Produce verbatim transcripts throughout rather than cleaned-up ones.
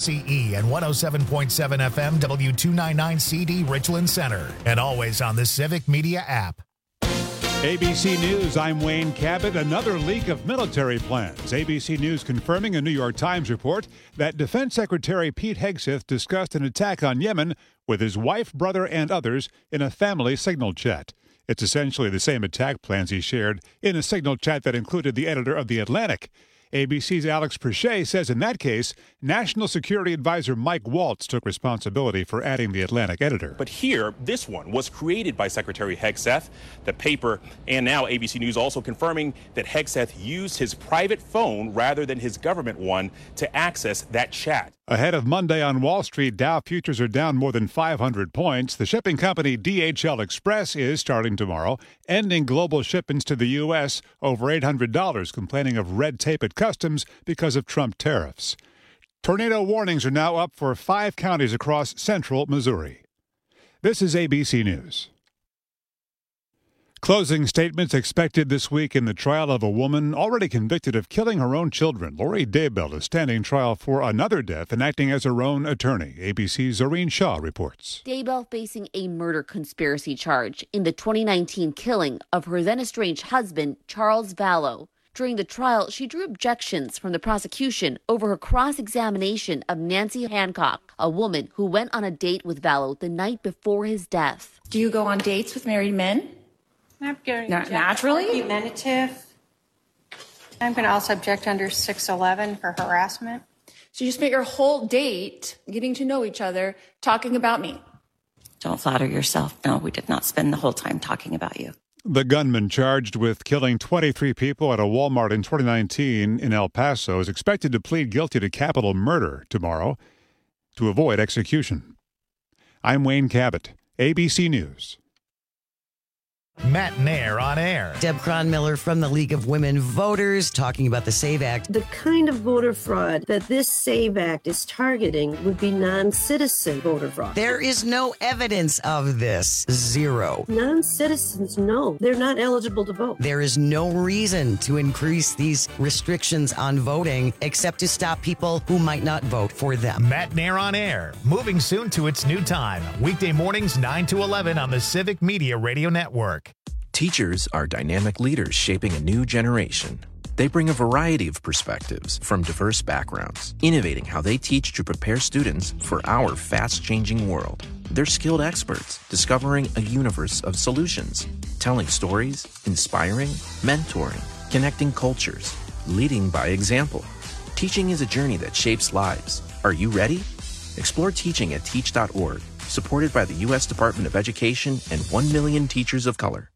C E and one oh seven point seven F M W two ninety-nine C D Richland Center. And always on the Civic Media app. A B C News, I'm Wayne Cabot. Another leak of military plans. A B C News confirming a New York Times report that Defense Secretary Pete Hegseth discussed an attack on Yemen with his wife, brother, and others in a family signal chat. It's essentially the same attack plans he shared in a signal chat that included the editor of The Atlantic. A B C's Alex Perche says in that case, National Security Advisor Mike Waltz took responsibility for adding the Atlantic editor. But here, this one was created by Secretary Hegseth. The paper and now A B C News also confirming that Hegseth used his private phone rather than his government one to access that chat. Ahead of Monday on Wall Street, Dow futures are down more than five hundred points. The shipping company D H L Express is starting tomorrow, ending global shipments to the U S over eight hundred dollars, complaining of red tape at customs because of Trump tariffs. Tornado warnings are now up for five counties across central Missouri. This is A B C News. Closing statements expected this week in the trial of a woman already convicted of killing her own children. Lori Daybell is standing trial for another death and acting as her own attorney. A B C's Zoreen Shaw reports. Daybell facing a murder conspiracy charge in the twenty nineteen killing of her then-estranged husband, Charles Vallow. During the trial, she drew objections from the prosecution over her cross-examination of Nancy Hancock, a woman who went on a date with Vallow the night before his death. Do you go on dates with married men? I'm going Not naturally? Argumentative. I'm going to also object under six eleven for harassment. So you spent your whole date getting to know each other, talking about me. Don't flatter yourself. No, we did not spend the whole time talking about you. The gunman charged with killing twenty-three people at a Walmart in twenty nineteen in El Paso is expected to plead guilty to capital murder tomorrow to avoid execution. I'm Wayne Cabot, A B C News. Matt Nair on air. Deb Cronmiller from the League of Women Voters talking about the SAVE Act. The kind of voter fraud that this SAVE Act is targeting would be non-citizen voter fraud. There is no evidence of this. Zero. Non-citizens, no. They're not eligible to vote. There is no reason to increase these restrictions on voting except to stop people who might not vote for them. Matt Nair on air. Moving soon to its new time. Weekday mornings nine to eleven on the Civic Media Radio Network. Teachers are dynamic leaders shaping a new generation. They bring a variety of perspectives from diverse backgrounds, innovating how they teach to prepare students for our fast-changing world. They're skilled experts, discovering a universe of solutions, telling stories, inspiring, mentoring, connecting cultures, leading by example. Teaching is a journey that shapes lives. Are you ready? Explore teaching at teach dot org, supported by the U S Department of Education and one million teachers of color.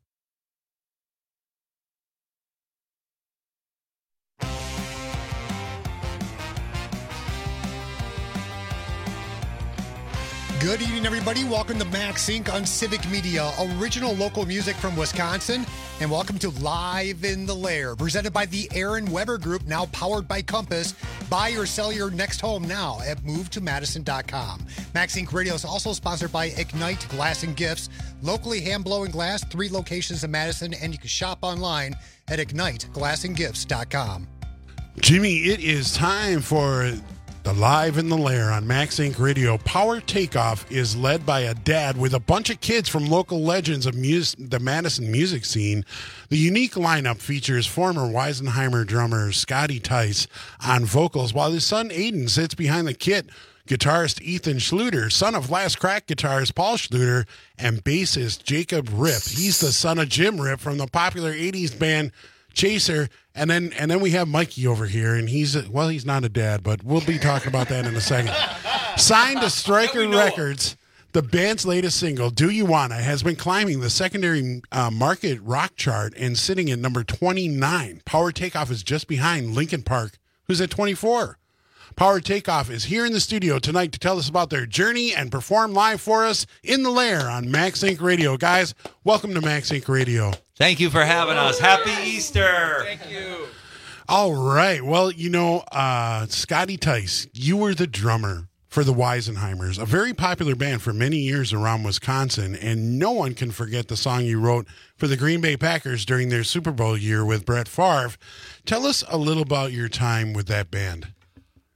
Good evening, everybody. Welcome to Max Inc on Civic Media, original local music from Wisconsin. And welcome to Live in the Lair, presented by the Aaron Weber Group, now powered by Compass. Buy or sell your next home now at move to madison dot com. Max Inc Radio is also sponsored by Ignite Glass and Gifts, locally hand-blowing glass, three locations in Madison, and you can shop online at ignite glass and gifts dot com. Jimmy, it is time for the Live in the Lair on Max Inc Radio. Power Takeoff is led by a dad with a bunch of kids from local legends of mus- the Madison music scene. The unique lineup features former Weisenheimer drummer Scotty Tice on vocals, while his son Aiden sits behind the kit. Guitarist Ethan Schluter, son of Last Crack guitarist Paul Schluter, and bassist Jacob Ripp. He's the son of Jim Ripp from the popular eighties band Chaser. And then and then we have Mikey over here, and he's, a, well, he's not a dad, but we'll be talking about that in a second. Signed to Stryker Records, the band's latest single, Do You Wanna, has been climbing the secondary uh, market rock chart and sitting at number twenty-nine. Power Takeoff is just behind Linkin Park, who's at twenty-four. Power Takeoff is here in the studio tonight to tell us about their journey and perform live for us in the Lair on Max Inc Radio. Guys, welcome to Max Inc Radio. Thank you for having us. Happy Easter. Thank you. All right. Well, you know, uh, Scotty Tice, you were the drummer for the Weisenheimers, a very popular band for many years around Wisconsin, and no one can forget the song you wrote for the Green Bay Packers during their Super Bowl year with Brett Favre. Tell us a little about your time with that band.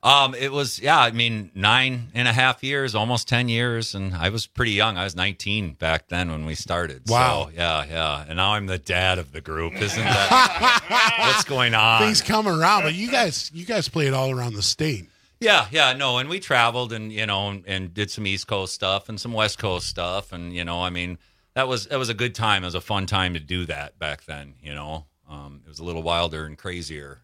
Um, it was, yeah, I mean, nine and a half years, almost ten years. And I was pretty young. I was nineteen back then when we started. Wow. So, yeah, yeah. And now I'm the dad of the group. Isn't that what's going on? Things come around, but you guys, you guys played all around the state. Yeah, yeah, no. And we traveled and, you know, and, and did some East Coast stuff and some West Coast stuff. And, you know, I mean, that was, that was a good time. It was a fun time to do that back then, you know. Um, it was a little wilder and crazier.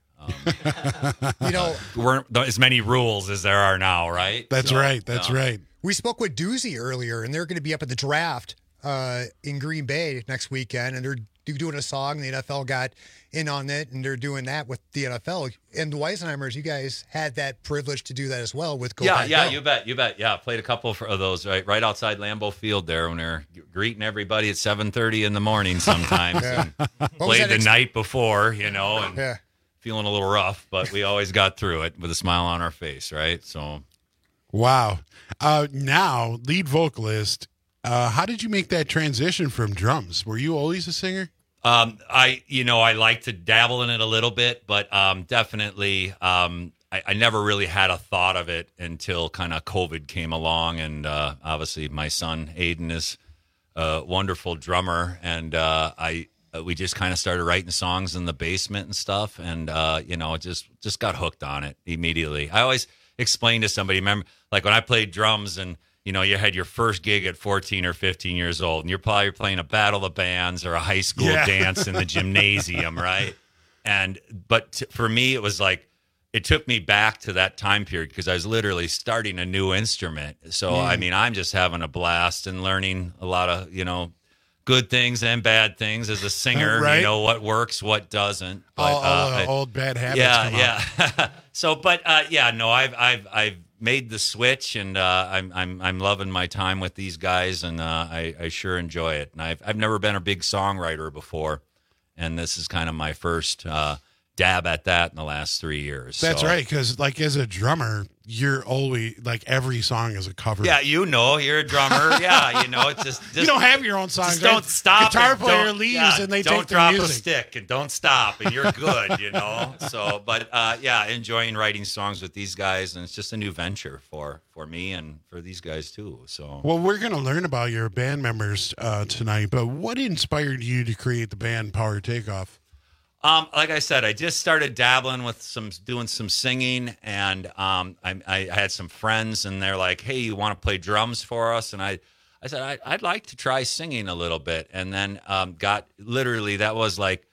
Um, you know, weren't as many rules as there are now, right? That's so, right. That's yeah. right. We spoke with Doozy earlier, and they're going to be up at the draft uh, in Green Bay next weekend, and they're doing a song. The N F L got in on it, and they're doing that with the N F L. And the Weisenheimers, you guys had that privilege to do that as well with Go Yeah, Pack yeah, Go. you bet, you bet. Yeah, played a couple of those right, right outside Lambeau Field there when they're greeting everybody at seven thirty in the morning sometimes. yeah. and played the ex- night before, you know, and yeah. feeling a little rough, but we always got through it with a smile on our face, right? So, wow. Uh, now, lead vocalist, uh, how did you make that transition from drums? Were you always a singer? Um, I, you know, I like to dabble in it a little bit, but um, definitely, um, I, I never really had a thought of it until kind of COVID came along, and uh, obviously my son Aiden is a wonderful drummer, and uh, I. We just kind of started writing songs in the basement and stuff, and uh, you know, just just got hooked on it immediately. I always explain to somebody, remember, like when I played drums, and you know, you had your first gig at fourteen or fifteen years old, and you're probably playing a battle of bands or a high school yeah. dance in the gymnasium, right? And but t- for me, it was like it took me back to that time period because I was literally starting a new instrument. So mm. I mean, I'm just having a blast and learning a lot of, you know, good things and bad things as a singer, right? You know, what works, what doesn't. But, all, all uh, the old bad habits. Yeah, come yeah. so, but uh, yeah, no, I've, I've, I've made the switch, and uh, I'm, I'm, I'm loving my time with these guys, and uh, I, I sure enjoy it. And I've, I've never been a big songwriter before, and this is kind of my first uh, dab at that in the last three years. That's so. right, because like as a drummer, you're always like every song is a cover. Yeah, you know, you're a drummer. Yeah, you know, it's just, just you don't have your own songs. Just don't stop. Guitar player leaves yeah, and they don't take the drop music. a stick and don't stop and you're good. You know. So, but uh, yeah, enjoying writing songs with these guys, and it's just a new venture for for me and for these guys too. So, well, we're going to learn about your band members uh, tonight. But what inspired you to create the band Power Takeoff? Um, like I said, I just started dabbling with some, doing some singing, and um, I, I had some friends, and they're like, "Hey, you want to play drums for us?" And I, I said, I, "I'd like to try singing a little bit." And then um, got literally that was like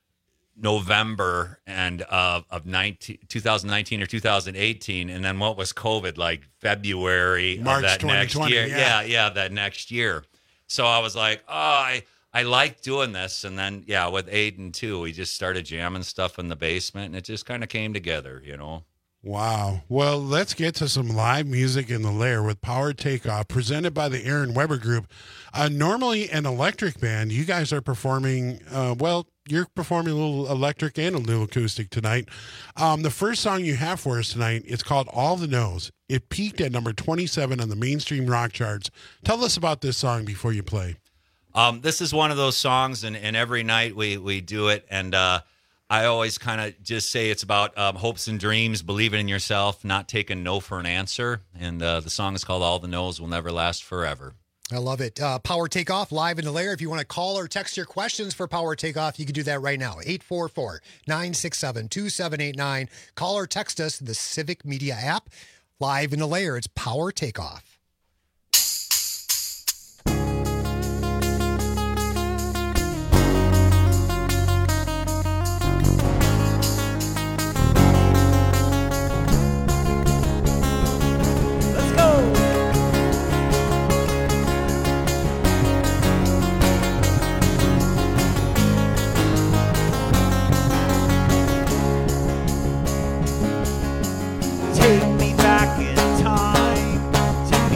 November and uh, of nineteen, twenty nineteen or two thousand eighteen, and then what was COVID like February March of that next year? Yeah. yeah, yeah, that next year. So I was like, oh, I. I like doing this, and then, yeah, with Aiden, too, we just started jamming stuff in the basement, and it just kind of came together, you know? Wow. Well, let's get to some live music in the lair with Power Takeoff, presented by the Aaron Weber Group. Uh, normally an electric band, you guys are performing, uh, well, you're performing a little electric and a little acoustic tonight. Um, the first song you have for us tonight, it's called All the Knows. It peaked at number twenty-seven on the mainstream rock charts. Tell us about this song before you play. Um, this is one of those songs, and, and every night we, we do it, and uh, I always kind of just say it's about um, hopes and dreams, believing in yourself, not taking no for an answer, and uh, the song is called All the No's Will Never Last Forever. I love it. Uh, Power Takeoff, live in the lair. If you want to call or text your questions for Power Takeoff, you can do that right now. eight four four, nine six seven, two seven eight nine. Call or text us the Civic Media app. Live in the lair, it's Power Takeoff. Take me back in time to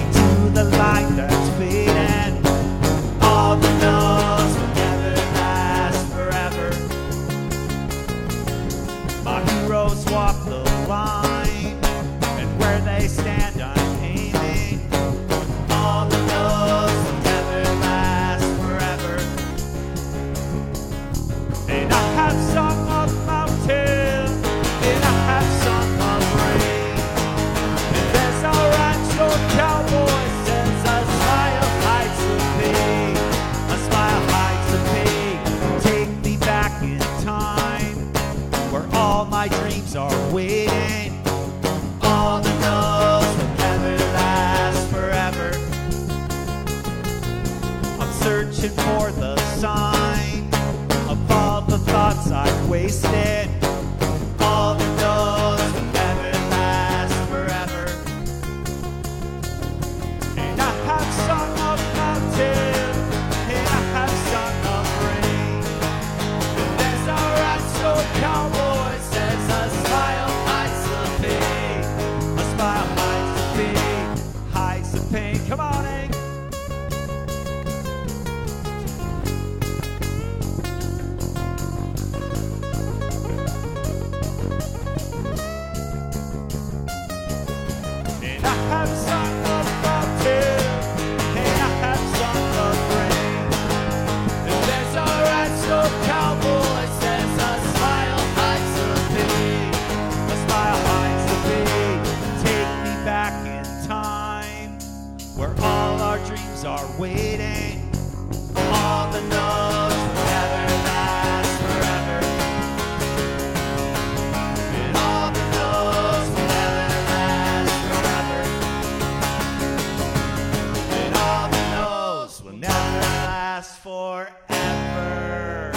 wasted. All the no's will never last forever. And I have sung of mountain, and I have sung of rain. And there's a rat-soul cowboy says a smile hides the pain. A smile hides the pain, hides the pain. Come on, Hank. And I have sung of mountain, and I have sung of rain. And there's a rat-soul cowboy says a smile hides the pain. A smile hides the pain. Take me back in time, where all our dreams are waiting. All the no's will never last forever. And all the no's will never last forever. And all the no's will never last forever.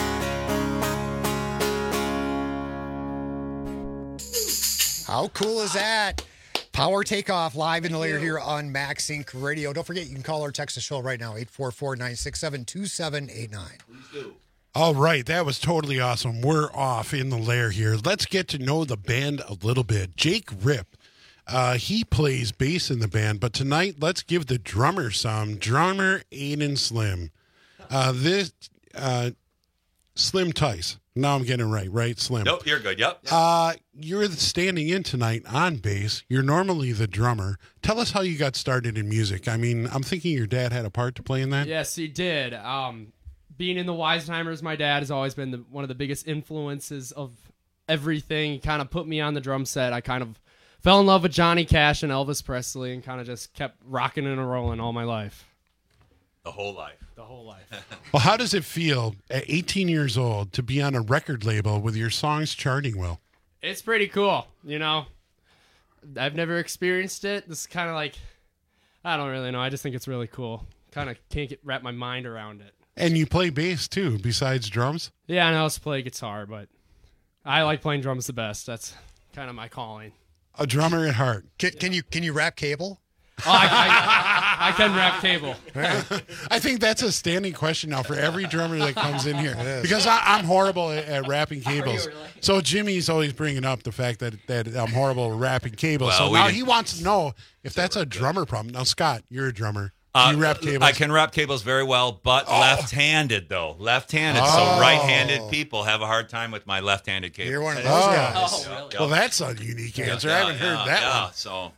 How cool is that? Power Takeoff live in the layer here on MaxSync Radio. Don't forget, you can call or text the show right now, eight four four, nine six seven, two seven eight nine. All right, that was totally awesome. We're off in the lair here. Let's get to know the band a little bit. Jake Ripp, uh, he plays bass in the band, but tonight let's give the drummer some. Drummer Aiden Slim. Uh, this uh, Slim Tice. Now I'm getting it right, right? Slim. Nope, you're good. Yep. Uh, you're standing in tonight on bass. You're normally the drummer. Tell us how you got started in music. I mean, I'm thinking your dad had a part to play in that. Yes, he did. Um, being in the Weisheimers, my dad has always been the, one of the biggest influences of everything. He kind of put me on the drum set. I kind of fell in love with Johnny Cash and Elvis Presley and kind of just kept rocking and rolling all my life. The whole life. The whole life. Well, how does it feel at eighteen years old to be on a record label with your songs charting well? It's pretty cool, you know. I've never experienced it. This is kind of like, I don't really know. I just think it's really cool. Kind of can't get wrap my mind around it. And you play bass too, besides drums? Yeah, I know I also play guitar, but I like playing drums the best. That's kind of my calling. A drummer at heart. Can, can you can you rap cable? Oh, I, I, I can rap cable. I think that's a standing question now for every drummer that comes in here. Because I, I'm horrible at, at rapping cables. Really? So Jimmy's always bringing up the fact that, that I'm horrible at rapping cables. Well, so we now did- he wants to know if that's a drummer problem. Now, Scott, you're a drummer. Uh, you rap cables? I can rap cables very well, but Oh. left-handed, though. Left-handed. Oh. So right-handed people have a hard time with my left-handed cables. You're one of those Oh. guys. Oh, really? Well, that's a unique Yeah, answer. yeah, I haven't heard yeah, that yeah, one. So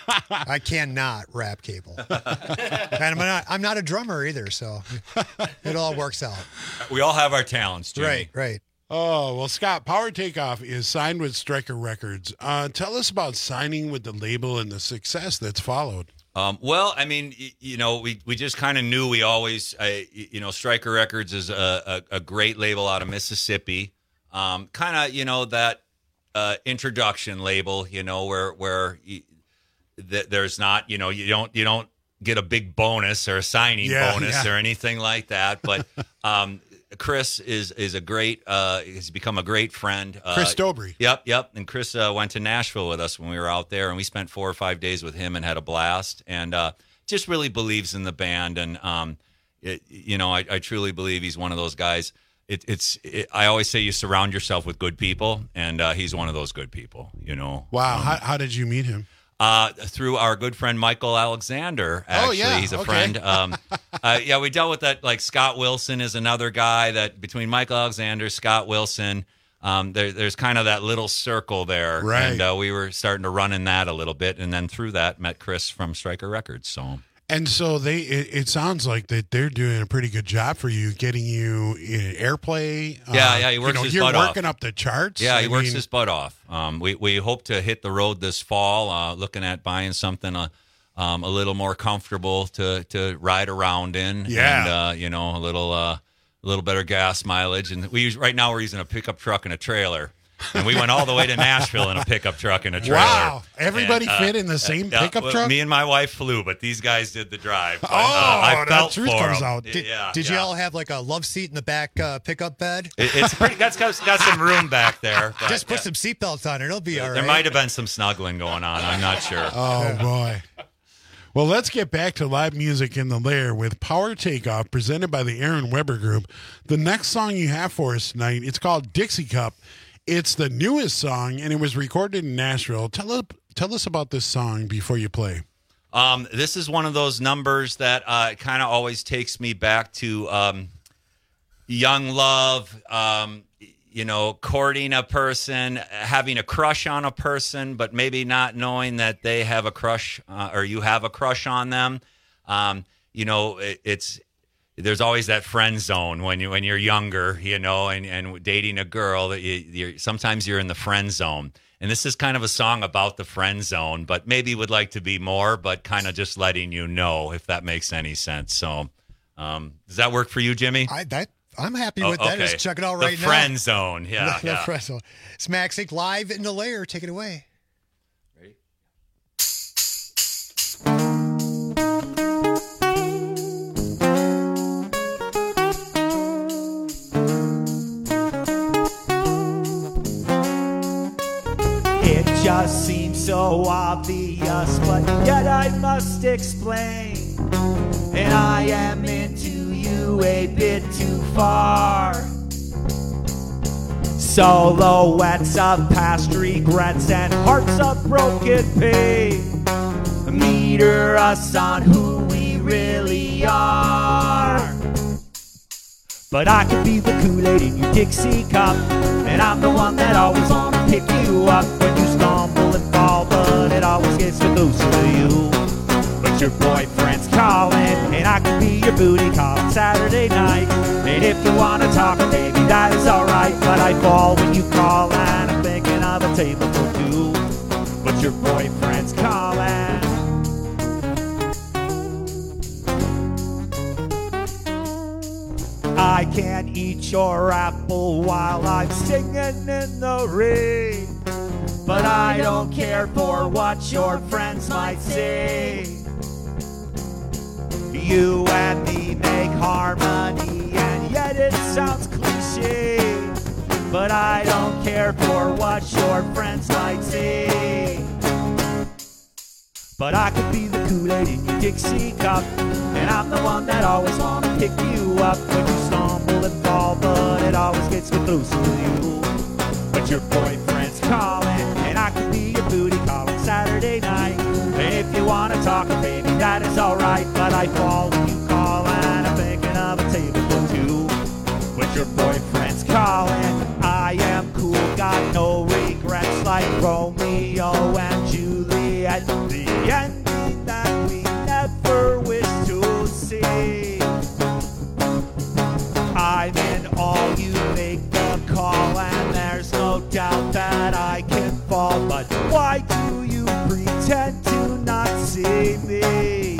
I cannot rap cable. And I'm not, I'm not a drummer either, so it all works out. we all have our talents, Jimmy. Right, right. Oh, well, Scott, Power Takeoff is signed with Stryker Records. Uh, tell us about signing with the label and the success that's followed. Um, well, I mean, y- you know, we, we just kind of knew we always, uh, y- you know, Stryker Records is a, a, a great label out of Mississippi. Um, kind of, you know, that uh, introduction label, you know, where where y- th- there's not, you know, you don't you don't get a big bonus or a signing Yeah, bonus yeah. or anything like that. But um, Chris is is a great, uh, has become a great friend. Uh, Chris Dobry. Yep, yep. And Chris uh, went to Nashville with us when we were out there, and we spent four or five days with him and had a blast. And uh, just really believes in the band, and um, it, you know, I, I truly believe he's one of those guys. It, it's it, I always say you surround yourself with good people, and uh, he's one of those good people. You know. Wow. Um, how, how did you meet him? uh, through our good friend Michael Alexander. Actually, Oh, yeah, he's a okay. friend. Um, uh, yeah, we dealt with that. Like Scott Wilson is another guy that between Michael Alexander, Scott Wilson, um, there, there's kind of that little circle there, Right. and uh, we were starting to run in that a little bit, and then through that met Chris from Stryker Records. So. And so they, it, it sounds like that they're doing a pretty good job for you, getting you in airplay. Yeah, uh, yeah, he works you know, his You're butt off. working up the charts. Yeah, he I works mean, his butt off. Um, we we hope to hit the road this fall. Uh, looking at buying something uh, um, a little more comfortable to to ride around in. Yeah. and uh, you know, a little uh, a little better gas mileage. And we use right now we're using a pickup truck and a trailer. And we went all the way to Nashville in a pickup truck and a trailer. Wow. Everybody And, uh, fit in the same uh, pickup well, truck? Me and my wife flew, but these guys did the drive. But, Oh, uh, I that felt truth for comes them. out. Did, yeah, did yeah. you all have like a love seat in the back uh, pickup bed? It, it's pretty. That's got, got some room back there. But, Just put yeah. some seatbelts on. It'll be all right. There might have been some snuggling going on. I'm not sure. Oh, boy. Well, let's get back to live music in the lair with Power Takeoff presented by the Aaron Weber Group. The next song you have for us tonight, it's called Dixie Cup. It's the newest song, and it was recorded in Nashville. Tell us, tell us about this song before you play. Um, this is one of those numbers that uh, kind of always takes me back to um, young love, um, you know, courting a person, having a crush on a person, but maybe not knowing that they have a crush uh, or you have a crush on them. Um, you know, it, it's there's always that friend zone when you when you're younger, you know, and, and dating a girl that you, you're sometimes you're in the friend zone. And this is kind of a song about the friend zone, but maybe would like to be more, but kind of just letting you know, if that makes any sense. So, um, does that work for you, Jimmy? I, that, I'm happy Oh, with that. okay. Just check it out The right now. friend zone. Yeah. The, the yeah. friend zone. It's Max Inc live in the lair. Take it away. Ready? It just seems so obvious, but yet I must explain. And I am into you a bit too far. Silhouettes of past regrets and hearts of broken pain meter us on who we really are. But I could be the Kool-Aid in your Dixie cup, and I'm the one that always wanna pick you up when you stumble and fall, but it always gets too closer to you. But your boyfriend's calling, and I could be your booty call on Saturday night. And if you wanna talk, baby, that is alright, but I fall when you call, and I'm thinking of a table for two. But your boyfriend's calling. I can't eat your apple while I'm singing in the rain. But I don't care for what your friends might say. You and me make harmony, and yet it sounds cliche. But I don't care for what your friends might say. But I could be the Kool-Aid in your Dixie cup, and I'm the one that always wanna pick you up when you stumble and fall, but it always gets too close to you. But your boyfriend's calling, and I could be your booty call on Saturday night. And if you wanna talk, baby, that is alright, but I fall when you call, and I'm thinking of a table for two. But your boyfriend's calling. I am cool, got no regrets, like Romeo and Juliet. The ending that we never wish to see. I'm in all, you make the call, and there's no doubt that I can fall. But why do you pretend to not see me?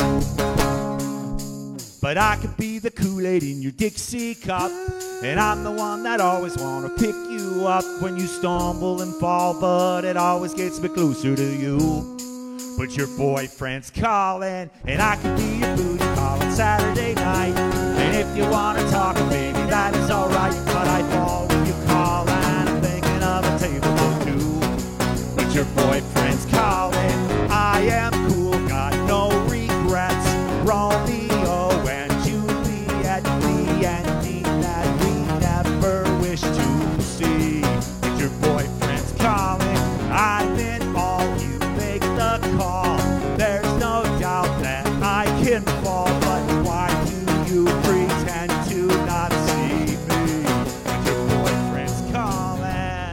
But I could be the Kool-Aid in your Dixie cup, and I'm the one that always wanna pick you up when you stumble and fall, but it always gets a bit closer to you. But your boyfriend's calling, and I could be your booty call on Saturday night. And if you wanna talk, baby, that is alright, but I fall when you call, and I'm thinking of a table for two. But your boyfriend's calling. I am cool, got no regrets. Romeo and Juliet, the ending that we never wish to see. But your boyfriend's calling. I'm in all, you make the call. There's no doubt that I can fall, but why do you pretend to not see me? But your boyfriend's calling.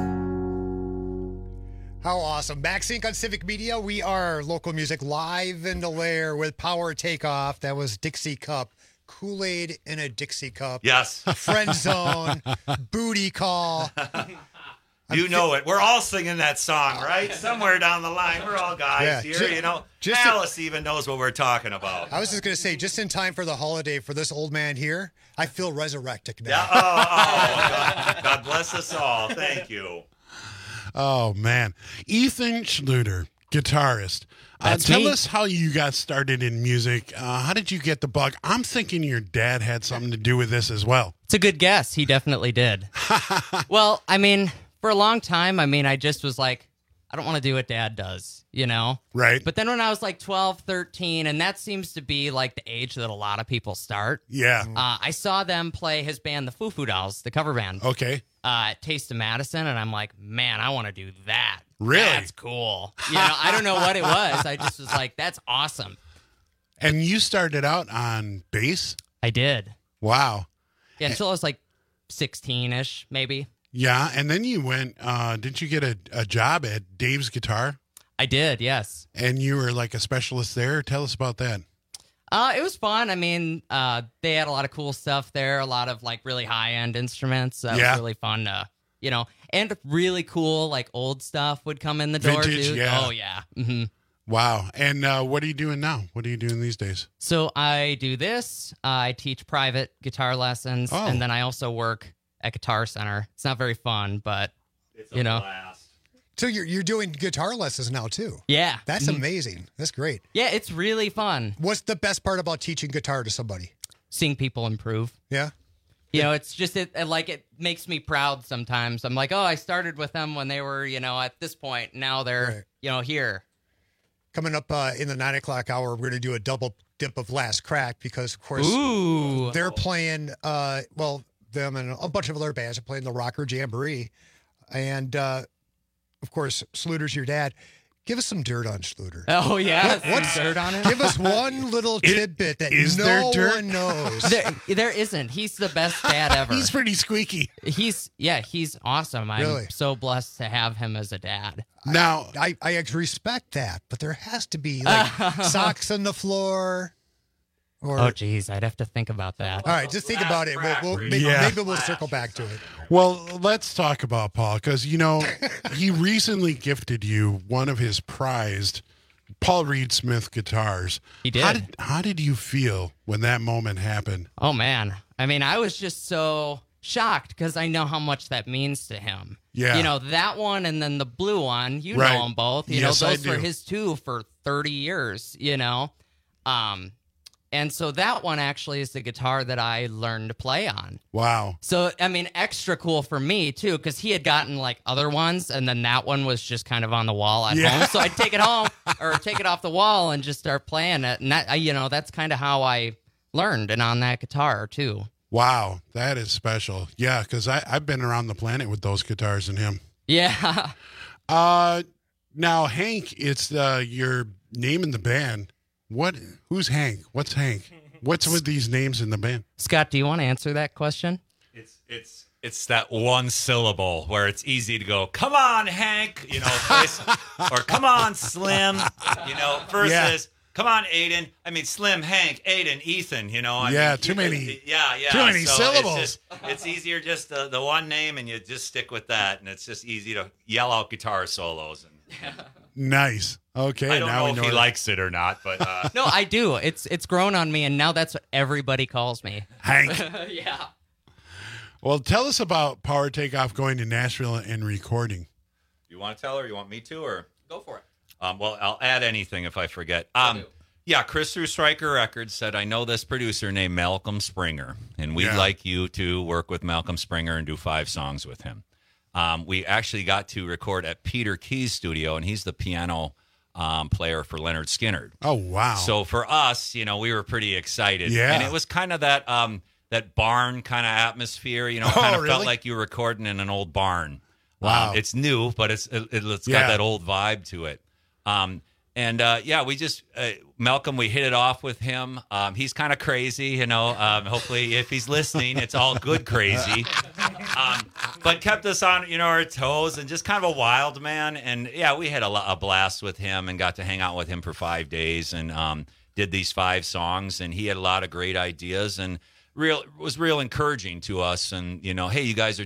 How awesome. Max Inc on Civic Media. We are local music live in the lair with Power Takeoff. That was Dixie Cup. Kool-Aid in a Dixie Cup. Yes. Friend Zone. Booty Call. You know it. We're all singing that song, right? Somewhere down the line, we're all guys Yeah, here. ju- you know, just Alice even knows what we're talking about. I was just going to say, just in time for the holiday for this old man here, I feel resurrected now. Yeah. Oh, oh God, God bless us all. Thank you. Oh, man. Ethan Schluter, guitarist. Uh, That's tell me. us how you got started in music. Uh, how did you get the bug? I'm thinking your dad had something to do with this as well. It's a good guess. He definitely did. Well, I mean, for a long time, I mean, I just was like, I don't want to do what dad does, you know? Right. But then when I was like twelve, thirteen, and that seems to be like the age that a lot of people start. Yeah. Uh, I saw them play his band, the Foo Foo Dolls, the cover band. Okay. Uh, at Taste of Madison, and I'm like, man, I want to do that. Really? That's cool. You know, I don't know what it was. I just was like, that's awesome. And you started out on bass? I did. Wow. Yeah, until I was like sixteen-ish, maybe. Yeah, and then you went, uh, didn't you get a, a job at Dave's Guitar? I did, yes. And you were like a specialist there? Tell us about that. Uh, it was fun. I mean, uh, they had a lot of cool stuff there, a lot of like really high-end instruments. That Yeah. was really fun to, you know, and really cool like old stuff would come in the door, Vintage, too. yeah. Oh, yeah. hmm Wow. And uh, what are you doing now? What are you doing these days? So I do this. Uh, I teach private guitar lessons, Oh. and then I also work at Guitar Center. It's not very fun, but, you know. So you're you're doing guitar lessons now too. Yeah. That's Mhm. amazing. That's great. Yeah, it's really fun. What's the best part about teaching guitar to somebody? Seeing people improve. Yeah. You know, it's just, it, it, like, it makes me proud sometimes. I'm like, oh, I started with them when they were, you know, at this point. Now they're, Right. you know, here. Coming up uh, in the nine o'clock hour, we're going to do a double dip of Last Crack because, of course, Ooh. they're playing, uh, well, them and a bunch of other bands are playing the Rocker Jamboree. And, uh, of course, Schluter's your dad. Give us some dirt on Schluter. Oh, yeah. What- what's Some dirt on him? Give us one little tidbit that is no there dirt? one knows. There, there isn't. He's the best dad ever. He's pretty squeaky. He's, yeah, he's awesome. I'm Really? so blessed to have him as a dad. Now, I, I respect that, but there has to be like socks on the floor. Or, Oh, geez, I'd have to think about that. all right, just think about it. We'll, we'll, maybe, Yeah. maybe we'll circle back to it. Well, let's talk about Paul because, you know, he recently gifted you one of his prized Paul Reed Smith guitars. He did. How did, how did you feel when that moment happened? Oh, man. I mean, I was just so shocked because I know how much that means to him. Yeah. You know, that one and then the blue one, you Right. know them both. You Yes, know, I those were do. his too for thirty years, you know. Um, and so that one actually is the guitar that I learned to play on. Wow. So, I mean, extra cool for me, too, because he had gotten, like, other ones, and then that one was just kind of on the wall at Yeah. home. So I'd take it home or take it off the wall and just start playing it. And, that, I- you know, that's kind of how I learned and on that guitar, too. Wow. That is special. Yeah, because I've been around the planet with those guitars and him. Yeah. Uh, now, Hank, it's uh, your name in the band. What? Who's Hank? What's Hank? What's with these names in the band? Scott, do you want to answer that question? It's it's it's that one syllable where it's easy to go, come on, Hank, you know, place, or come on, Slim, you know, versus Yeah. come on, Aiden. I mean, Slim, Hank, Aiden, Ethan, you know. I Yeah, mean, too many- Yeah, yeah. too many so syllables. It's, just, it's easier just the, the one name, and you just stick with that, and it's just easy to yell out guitar solos. And Nice. Okay. I don't now know we if know he that. likes it or not, but uh, No, I do. It's it's grown on me, and now that's what everybody calls me. Hank. Yeah. Well, tell us about Power Takeoff going to Nashville and recording. you want to tell her? You want me to, or Go for it. Um, well, I'll add anything if I forget. Um, yeah, Chris through Stryker Records said, I know this producer named Malcolm Springer, and we'd Yeah. like you to work with Malcolm Springer and do five songs with him. Um, we actually got to record at Peter Key's studio, and he's the piano um, player for Leonard Skinner. Oh, wow. So for us, you know, we were pretty excited. Yeah. And it was kind of that um, that barn kind of atmosphere, you know, Oh, kind of really? felt like you were recording in an old barn. Wow. Um, it's new, but it's it, it's got Yeah. that old vibe to it. Um, and uh, yeah, we just uh, Malcolm, we hit it off with him. Um, he's kind of crazy, you know. Um, hopefully, if he's listening, it's all good crazy. Um, but kept us on, you know, our toes, and just kind of a wild man. And yeah, we had a, lo- a blast with him, and got to hang out with him for five days, and um, did these five songs. And he had a lot of great ideas, and real it was real encouraging to us. And you know, hey, you guys are.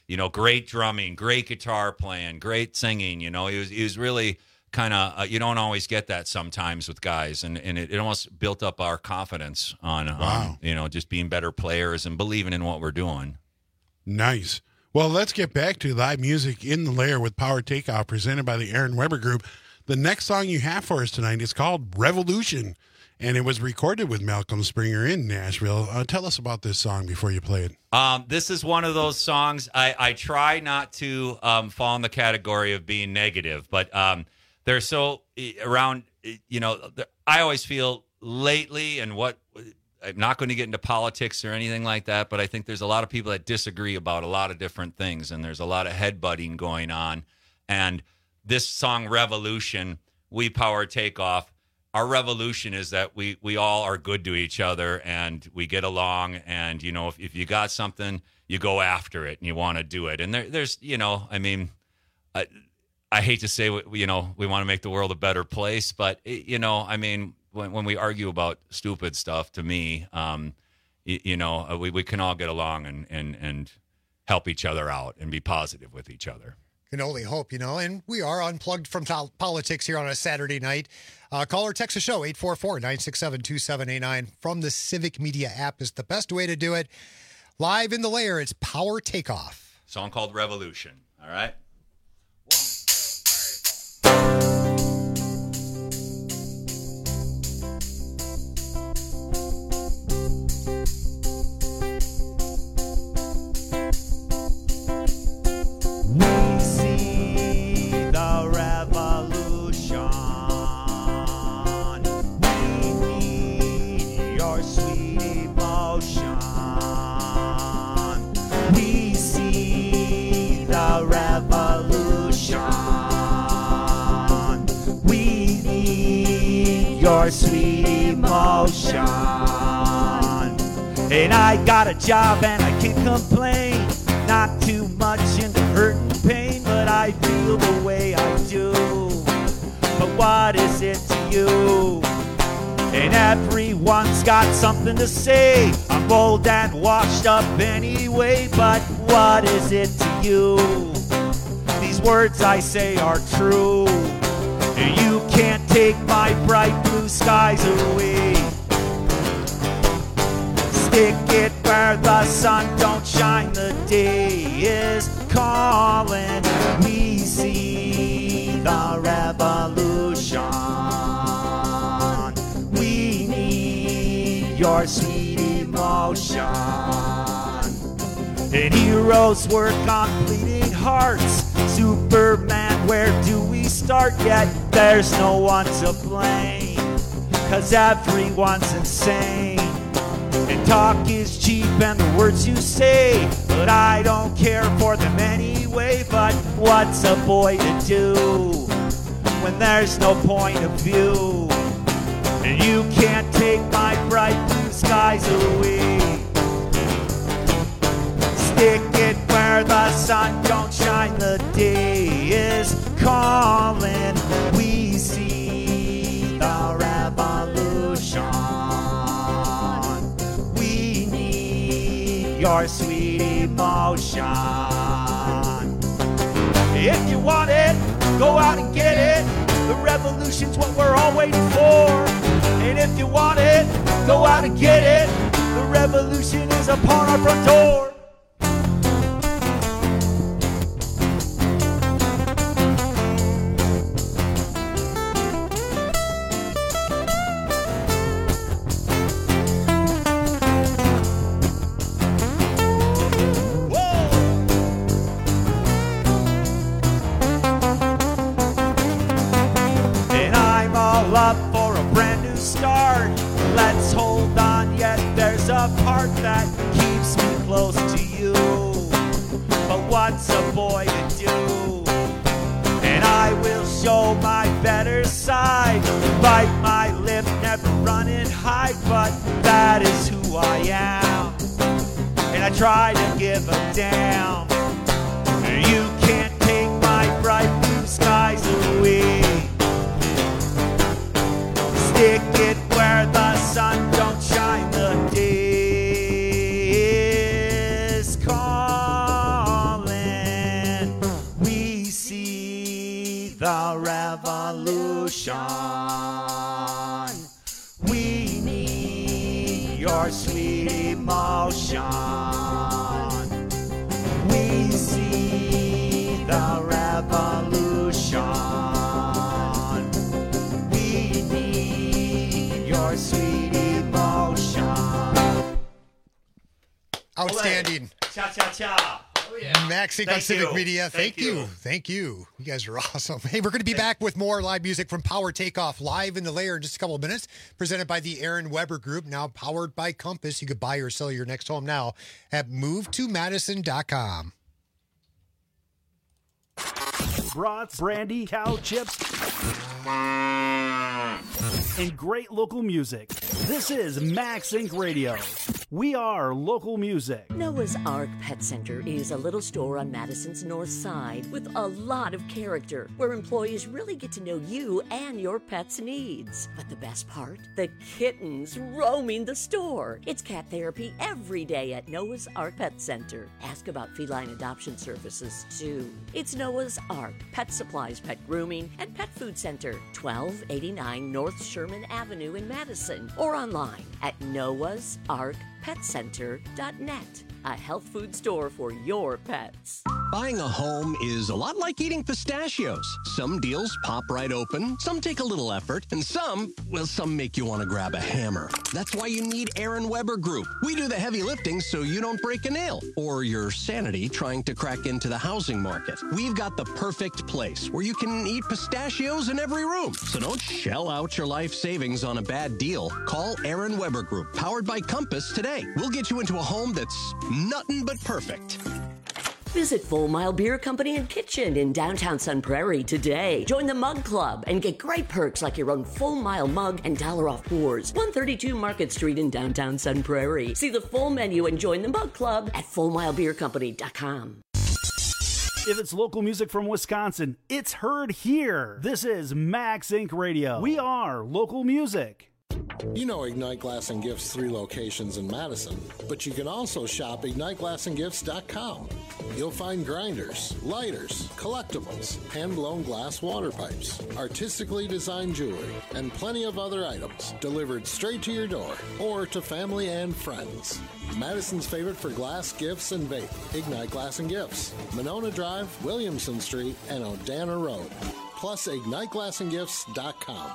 you know, great drumming, great guitar playing, great singing. You know, he was he was really kind of uh, you don't always get that sometimes with guys, and and it, it almost built up our confidence on, Wow. on you know just being better players and believing in what we're doing. Nice. Well, let's get back to live music in the lair with Power Takeoff, presented by the Aaron Weber Group. The next song you have for us tonight is called Revolution, and it was recorded with Malcolm Springer in Nashville. Uh, tell us about this song before you play it. Um, this is one of those songs I, I try not to um, fall in the category of being negative, but um, they're so around, you know, I always feel lately and what I'm not going to get into politics or anything like that, but I think there's a lot of people that disagree about a lot of different things, and there's a lot of headbutting going on. And this song, Revolution, We Power Takeoff, our revolution is that we we all are good to each other and we get along. And, you know, if, if you got something, you go after it and you want to do it. And there, there's, you know, I mean, I, I hate to say, you know, we want to make the world a better place, but, you know, I mean, when, when we argue about stupid stuff, to me, um, you, you know, we, we can all get along and, and, and help each other out and be positive with each other. Can only hope, you know, and we are unplugged from pol- politics here on a Saturday night. Uh, call or text the show, eight four four, nine six seven, two seven eight nine from the Civic Media app is the best way to do it. Live in the lair, it's Power Takeoff. Song called Revolution, all right? Your sweet emotion. And I got a job and I can't complain. Not too much into hurt and pain, but I feel the way I do. But what is it to you? And everyone's got something to say. I'm old and washed up anyway, but what is it to you? These words I say are true. You can't take my bright blue skies away. Stick it where the sun don't shine. The day is calling. We see the revolution. We need your sweet emotion. And heroes work on bleeding hearts. Superman, where do we start? Yet there's no one to blame, 'cause everyone's insane. And talk is cheap and the words you say, but I don't care for them anyway. But what's a boy to do when there's no point of view? And you can't take my bright blue skies away. Stick it where the sun don't shine. The day is calling. We see the revolution. We need your sweet emotion. If you want it, go out and get it. The revolution's what we're all waiting for. And if you want it, go out and get it. The revolution is upon our front door. Up for a brand new start. Let's hold on, yet there's a part that keeps me close to you. But what's a boy to do? And I will show my better side. Bite my lip, never run and hide, but that is who I am. And I try to give a damn. You can't take my bright blue skies away. Stick it where the sun don't shine. The day is calling. your sweet emotion. We see the revolution. We need your sweet emotion. Outstanding. Cha cha cha. Oh, yeah. Max Inc on Civic you. Media. Thank, Thank you. you. Thank you. You guys are awesome. Hey, we're going to be back with more live music from Power Takeoff live in the lair in just a couple of minutes. Presented by the Aaron Weber Group, now powered by Compass. You could buy or sell your next home now at move to madison dot com. Brats, brandy, cow chips, and great local music. This is Max Inc Radio. We are local music. Noah's Ark Pet Center is a little store on Madison's north side with a lot of character, where employees really get to know you and your pet's needs. But the best part? The kittens roaming the store. It's cat therapy every day at Noah's Ark Pet Center. Ask about feline adoption services, too. It's Noah's Ark Pet Supplies, Pet Grooming, and Pet Food Center, twelve eighty-nine North Sherman Avenue in Madison, or online at noahs ark pet center dot net. A health food store for your pets. Buying a home is a lot like eating pistachios. Some deals pop right open, some take a little effort, and some, well, some make you want to grab a hammer. That's why you need Aaron Weber Group. We do the heavy lifting so you don't break a nail or your sanity trying to crack into the housing market. We've got the perfect place where you can eat pistachios in every room. So don't shell out your life savings on a bad deal. Call Aaron Weber Group, powered by Compass, today. We'll get you into a home that's nothing but perfect. Visit Full Mile Beer Company and Kitchen in downtown Sun Prairie today. Join the Mug Club and get great perks like your own Full Mile mug and dollar off pours. one thirty-two Market Street in downtown Sun Prairie. See the full menu and join the Mug Club at full mile beer company dot com. If it's local music from Wisconsin, it's heard here. This is Max Inc Radio. We are local music. You know Ignite Glass and Gifts' three locations in Madison, but you can also shop ignite glass and gifts dot com. You'll find grinders, lighters, collectibles, hand-blown glass water pipes, artistically designed jewelry, and plenty of other items delivered straight to your door or to family and friends. Madison's favorite for glass, gifts, and vape, Ignite Glass and Gifts, Monona Drive, Williamson Street, and Odana Road. Plus, ignite glass and gifts dot com.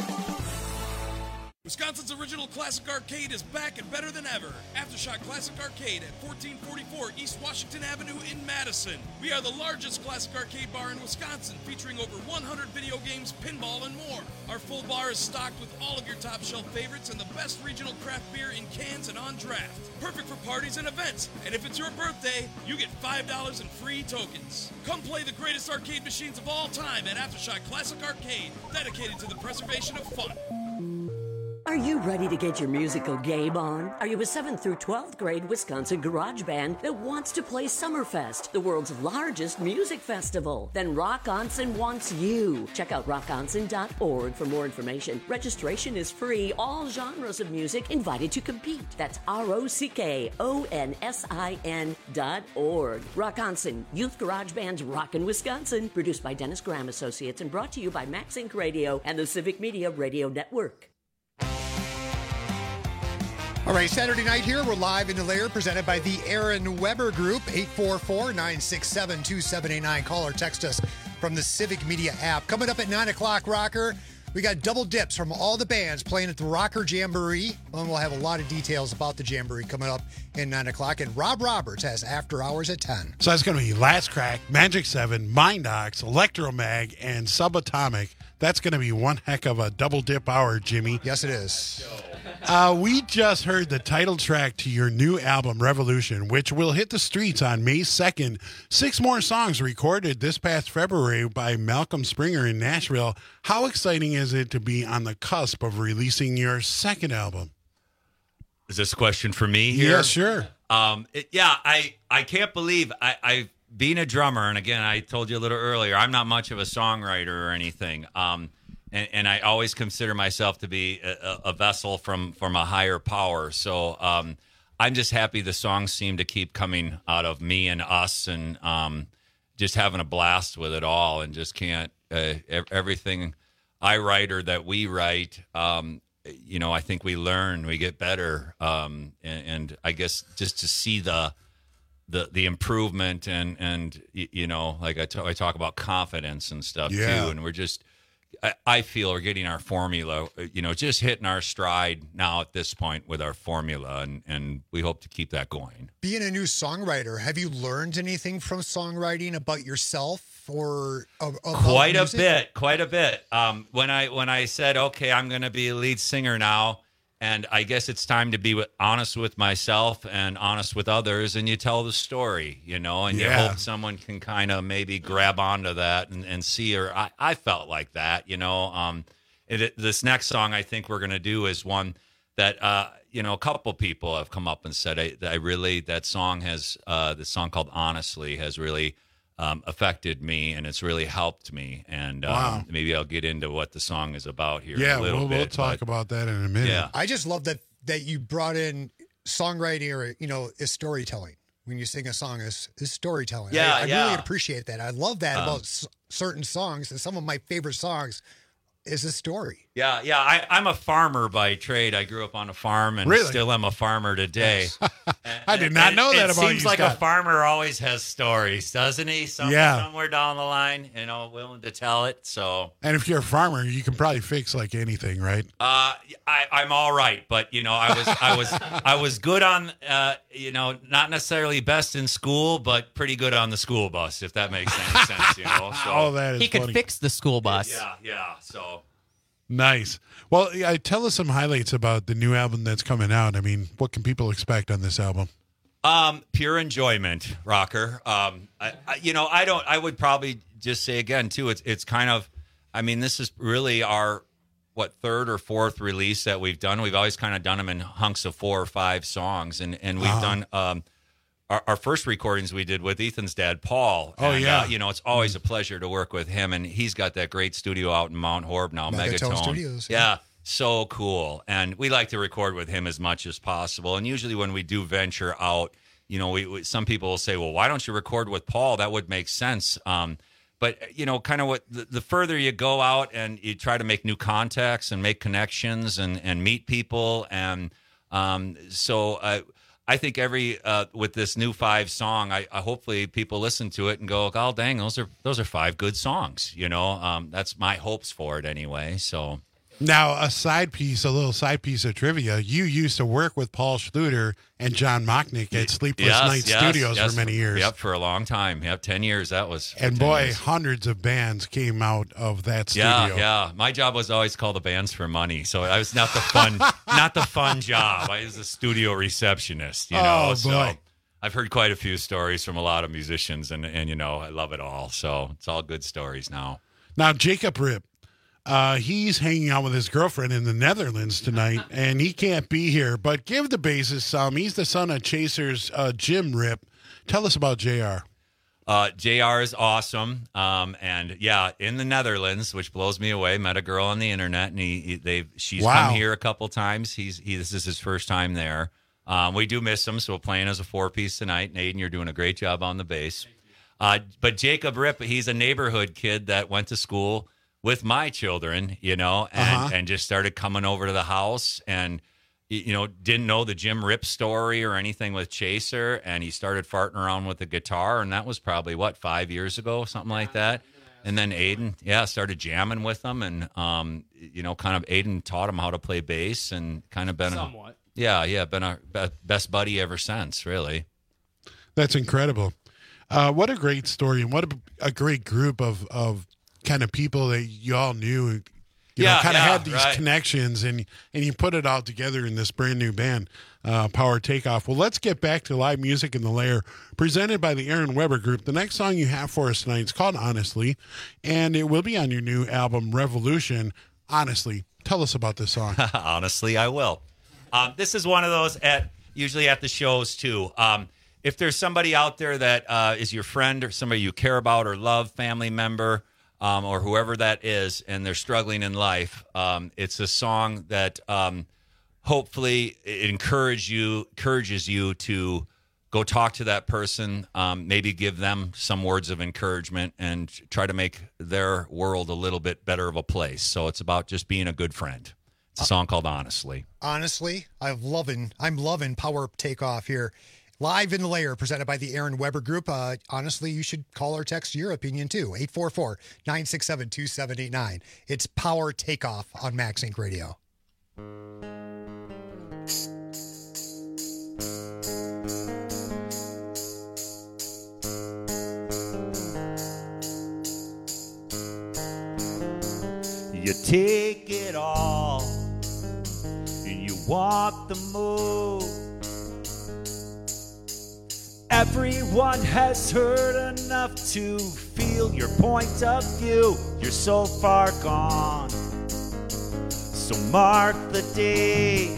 Wisconsin's original classic arcade is back and better than ever. Aftershock Classic Arcade at fourteen forty-four East Washington Avenue in Madison. We are the largest classic arcade bar in Wisconsin, featuring over one hundred video games, pinball, and more. Our full bar is stocked with all of your top shelf favorites and the best regional craft beer in cans and on draft. Perfect for parties and events. And if it's your birthday, you get five dollars in free tokens. Come play the greatest arcade machines of all time at Aftershock Classic Arcade, dedicated to the preservation of fun. Are you ready to get your musical game on? Are you a seventh through twelfth grade Wisconsin garage band that wants to play Summerfest, the world's largest music festival? Then Rock Onsen wants you. Check out rock onsen dot org for more information. Registration is free. All genres of music invited to compete. That's R O C K O N S I N dot org. Rock Onsen, Youth Garage Band's Rockin' Wisconsin. Produced by Dennis Graham Associates and brought to you by Max Inc Radio and the Civic Media Radio Network. All right, Saturday night here. We're live in the lair, presented by the Aaron Weber Group. eight four four, nine six seven, two seven eight nine. Call or text us from the Civic Media app. Coming up at nine o'clock, Rocker, we got double dips from all the bands playing at the Rocker Jamboree. And we'll have a lot of details about the Jamboree coming up in nine o'clock. And Rob Roberts has After Hours at ten. So that's going to be Last Crack, Magic seven, Mind Ox, Electromag, and Subatomic. That's going to be one heck of a double dip hour, Jimmy. Yes, it is. Uh, we just heard the title track to your new album, Revolution, which will hit the streets on May second. Six more songs recorded this past February by Malcolm Springer in Nashville. How exciting is it to be on the cusp of releasing your second album? Is this a question for me here? Yeah, sure. Um, it, yeah, I, I can't believe I, I being a drummer, and again, I told you a little earlier, I'm not much of a songwriter or anything. Um, and, and I always consider myself to be a, a vessel from, from a higher power. So um, I'm just happy the songs seem to keep coming out of me and us, and um, just having a blast with it all, and just can't uh, everything I write or that we write. Um, you know, I think we learn, we get better, um, and, and I guess just to see the the the improvement and and you know, like I, t- I talk about confidence and stuff Yeah. too, and we're just. I, I feel we're getting our formula, you know, just hitting our stride now at this point with our formula, and, and we hope to keep that going. Being a new songwriter, have you learned anything from songwriting about yourself or uh, about Quite music? a bit, quite a bit. Um, when I when I said, okay, I'm going to be a lead singer now, and I guess it's time to be with, honest with myself and honest with others, and you tell the story, you know, and Yeah. you hope someone can kind of maybe grab onto that and, and see her. I, I felt like that, you know. Um, it, it- this next song I think we're going to do is one that, uh, you know, a couple people have come up and said, I, I really, that song has, uh, the song called Honestly has really um, affected me, and it's really helped me. And um, Wow. maybe I'll get into what the song is about here Yeah, in a little we'll, bit. we'll talk but- about that in a minute. Yeah. I just love that that you brought in songwriting or, you know, is storytelling. When you sing a song, is is storytelling. Yeah, I, I yeah. really appreciate that. I love that Um, about s- certain songs, and some of my favorite songs is a story. Yeah, yeah. I, I'm a farmer by trade. I grew up on a farm and Really? still am a farmer today. I did not And know that it about seems you, like Scott. a farmer always has stories, doesn't he? Some, Yeah. Somewhere down the line, you know, willing to tell it. So And if you're a farmer, you can probably fix like anything, right? uh, I, I'm all right, but you know, I was, I was, I was good on, uh, you know, not necessarily best in school, but pretty good on the school bus, if that makes any sense. You know, so Oh, that is He could funny. fix the school bus. yeah, yeah. So. Nice. Well, yeah, tell us some highlights about the new album that's coming out. I mean, what can people expect on this album? Um, pure enjoyment, rocker. Um, I, I, you know, I don't. I would probably just say again too. It's it's kind of. I mean, this is really our what third or fourth release that we've done. We've always kind of done them in hunks of four or five songs, and and we've Uh-huh. done um, our, our first recordings we did with Ethan's dad, Paul. Oh, and, yeah. uh, you know, it's always a pleasure to work with him, and he's got that great studio out in Mount Horeb now, Megatone Megatone Studios, yeah. Yeah. So cool. And we like to record with him as much as possible. And usually when we do venture out, you know, we, we some people will say, well, why don't you record with Paul? That would make sense. Um, but, you know, kind of what the, the further you go out and you try to make new contacts and make connections and, and meet people. And um, so uh, I think every uh, with this new five song, I, I hopefully people listen to it and go, oh, dang, those are those are five good songs. You know, um, that's my hopes for it anyway. So. Now, a side piece, a little side piece of trivia. You used to work with Paul Schluter and John Mochnick at Sleepless Yes, Night yes, Studios yes. for many years. Yep, for a long time. Yep, ten years. That was. And ten boy, years. hundreds of bands came out of that studio. Yeah, yeah. My job was always call the bands for money, so I was not the fun, not the fun job. I was a studio receptionist. You know, Oh, so boy. I've heard quite a few stories from a lot of musicians, and and you know, I love it all. So it's all good stories now. Now, Jacob Ripp, uh, he's hanging out with his girlfriend in the Netherlands tonight, and he can't be here. But give the bassist some. He's the son of Chasers uh, Jim Ripp. Tell us about J R. Uh, J R is awesome, um, and yeah, in the Netherlands, which blows me away. Met a girl on the internet, and he, he they've she's Wow. come here a couple times. He's he this is his first time there. Um, we do miss him, so we're playing as a four piece tonight. And Aiden, you're doing a great job on the bass. Uh, but Jacob Ripp, he's a neighborhood kid that went to school with my children, you know, and Uh-huh. and just started coming over to the house and. You know, didn't know the Jim Ripp story or anything with Chaser, and he started farting around with the guitar, and that was probably, what, five years ago, something like that? And then Aiden, yeah, started jamming with him, and, um, you know, kind of Aiden taught him how to play bass and kind of been Somewhat. a, yeah, yeah, been our be- best buddy ever since, really. That's incredible. Uh, what a great story, and what a, a great group of, of kind of people that you all knew. You Yeah, know, kind of yeah, had these right. connections, and and you put it all together in this brand new band, uh, Power Takeoff. Well, let's get back to live music in the Lair, presented by the Aaron Weber Group. The next song you have for us tonight is called Honestly, and it will be on your new album, Revolution. Honestly, tell us about this song. Honestly, I will. Um, this is one of those at usually at the shows too. Um, if there's somebody out there that uh, is your friend or somebody you care about or love, family member, um, or whoever that is, and they're struggling in life, um, it's a song that um, hopefully it encourage you, encourages you to go talk to that person, um, maybe give them some words of encouragement, and try to make their world a little bit better of a place. So it's about just being a good friend. It's a song called Honestly. Honestly, I'm loving, I'm loving Power Takeoff here. Live in the Lair, presented by the Aaron Weber Group. Uh, honestly, you should call or text your opinion too. eight four four, nine six seven, two seven eight nine. It's Power Takeoff on Max Inc Radio. You take it all and you walk the move. Everyone has heard enough to feel your point of view. You're so far gone, so mark the day.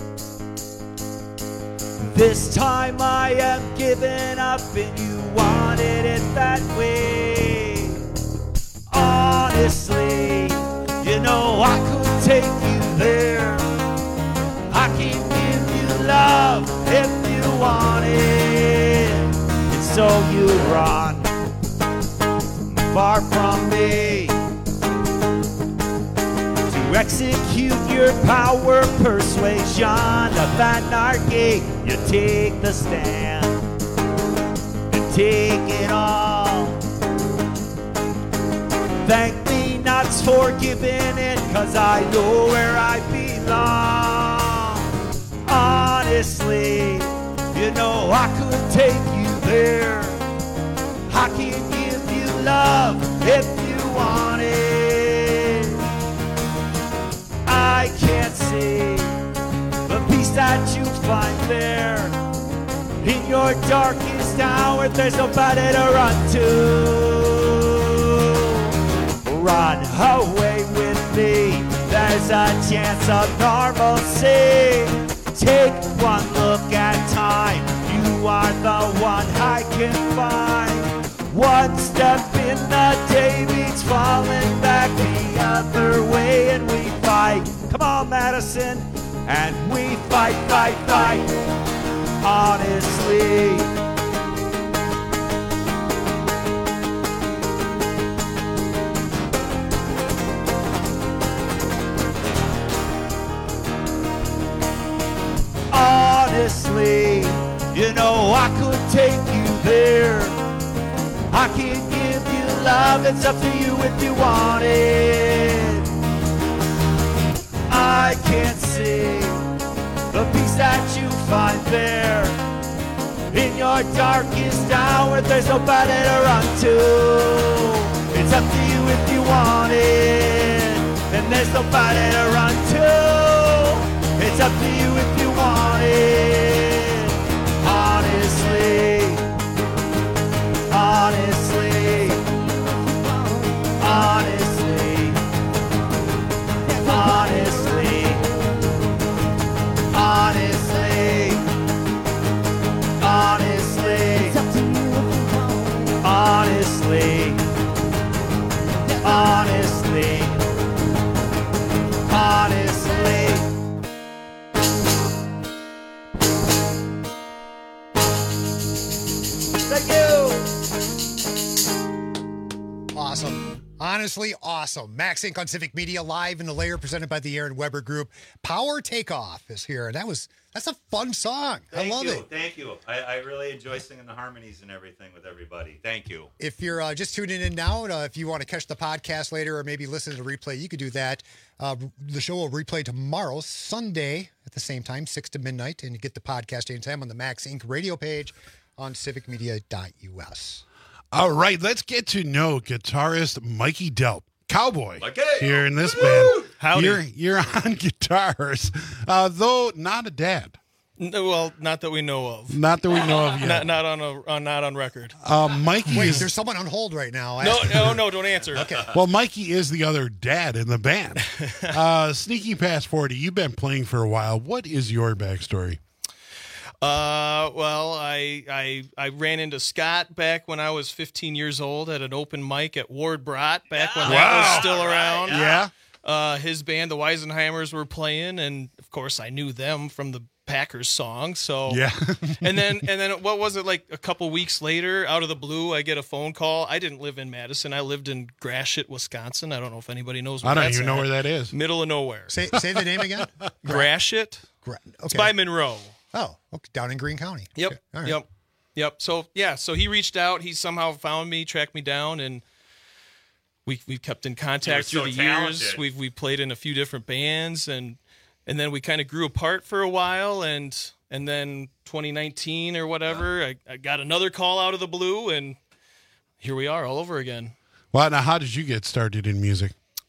This time I am giving up and you wanted it that way. Honestly, you know I could take you there. I can give you love if you want it. And so you run far from me to execute your power persuasion of anarchy. You take the stand and take it all. Thank me not for giving in, cause I know where I belong. Honestly, you know I could take you there. I can give you love if you want it. I can't see the peace that you find there. In your darkest hour, there's nobody to run to. Run away with me, there's a chance of normalcy. Take one look at time, you are the one I can find. One step in the day means falling back the other way, and we fight. Come on, Madison, and we fight, fight, fight. Honestly. Honestly, you know I could take you there. I can give you love, it's up to you if you want it. I can't see the peace that you find there. In your darkest hour, there's nobody to run to. It's up to you if you want it, and there's nobody to run to. It's up to you if you want it. Honestly, honestly, honestly, honestly, honestly, honestly, honestly, honestly, honestly. Thank you. Awesome. Honestly, awesome. Max Inc on Civic Media, live in the Lair, presented by the Aaron Weber Group. Power Takeoff is here. And that was, that's a fun song. Thank I love you. it. Thank you. I, I really enjoy singing the harmonies and everything with everybody. Thank you. If you're uh, just tuning in now, uh, if you want to catch the podcast later or maybe listen to the replay, you could do that. Uh, the show will replay tomorrow, Sunday, at the same time, six to midnight. And you get the podcast anytime on the Max Inc radio page on civic media dot U S. All right, let's get to know guitarist Mikey Delp, Cowboy, Mikey. here in this band. Howdy. You're, you're on guitars, uh, though not a dad. No, well, not that we know of. Not that we know of yet. Not, not on a uh, not on record. Uh, Mikey Wait, is, there's someone on hold right now. No, no, no, don't answer. Okay. well, Mikey is the other dad in the band. Uh, sneaky past forty, you've been playing for a while. What is your backstory? Uh, well, I I I ran into Scott back when I was fifteen years old at an open mic at Ward Brott back when Wow. that was still around. Yeah. Uh, his band, the Weisenheimers, were playing, and of course, I knew them from the Packers song. So Yeah. and then and then what was it, like a couple weeks later, out of the blue, I get a phone call. I didn't live in Madison. I lived in Gratiot, Wisconsin. I don't know if anybody knows where I don't that's even know at. where that is. Middle of nowhere. Say say the name again. Gratiot. Gra- It's okay. by Monroe. Oh, okay, down in Greene County. Yep. Okay, all right. Yep. Yep. So yeah, so he reached out. He somehow found me, tracked me down, and we we kept in contact You're through so the years. talented. We've we played in a few different bands, and and then we kind of grew apart for a while, and and then twenty nineteen or whatever, I, I got another call out of the blue, and here we are all over again. Well, now, how did you get started in music?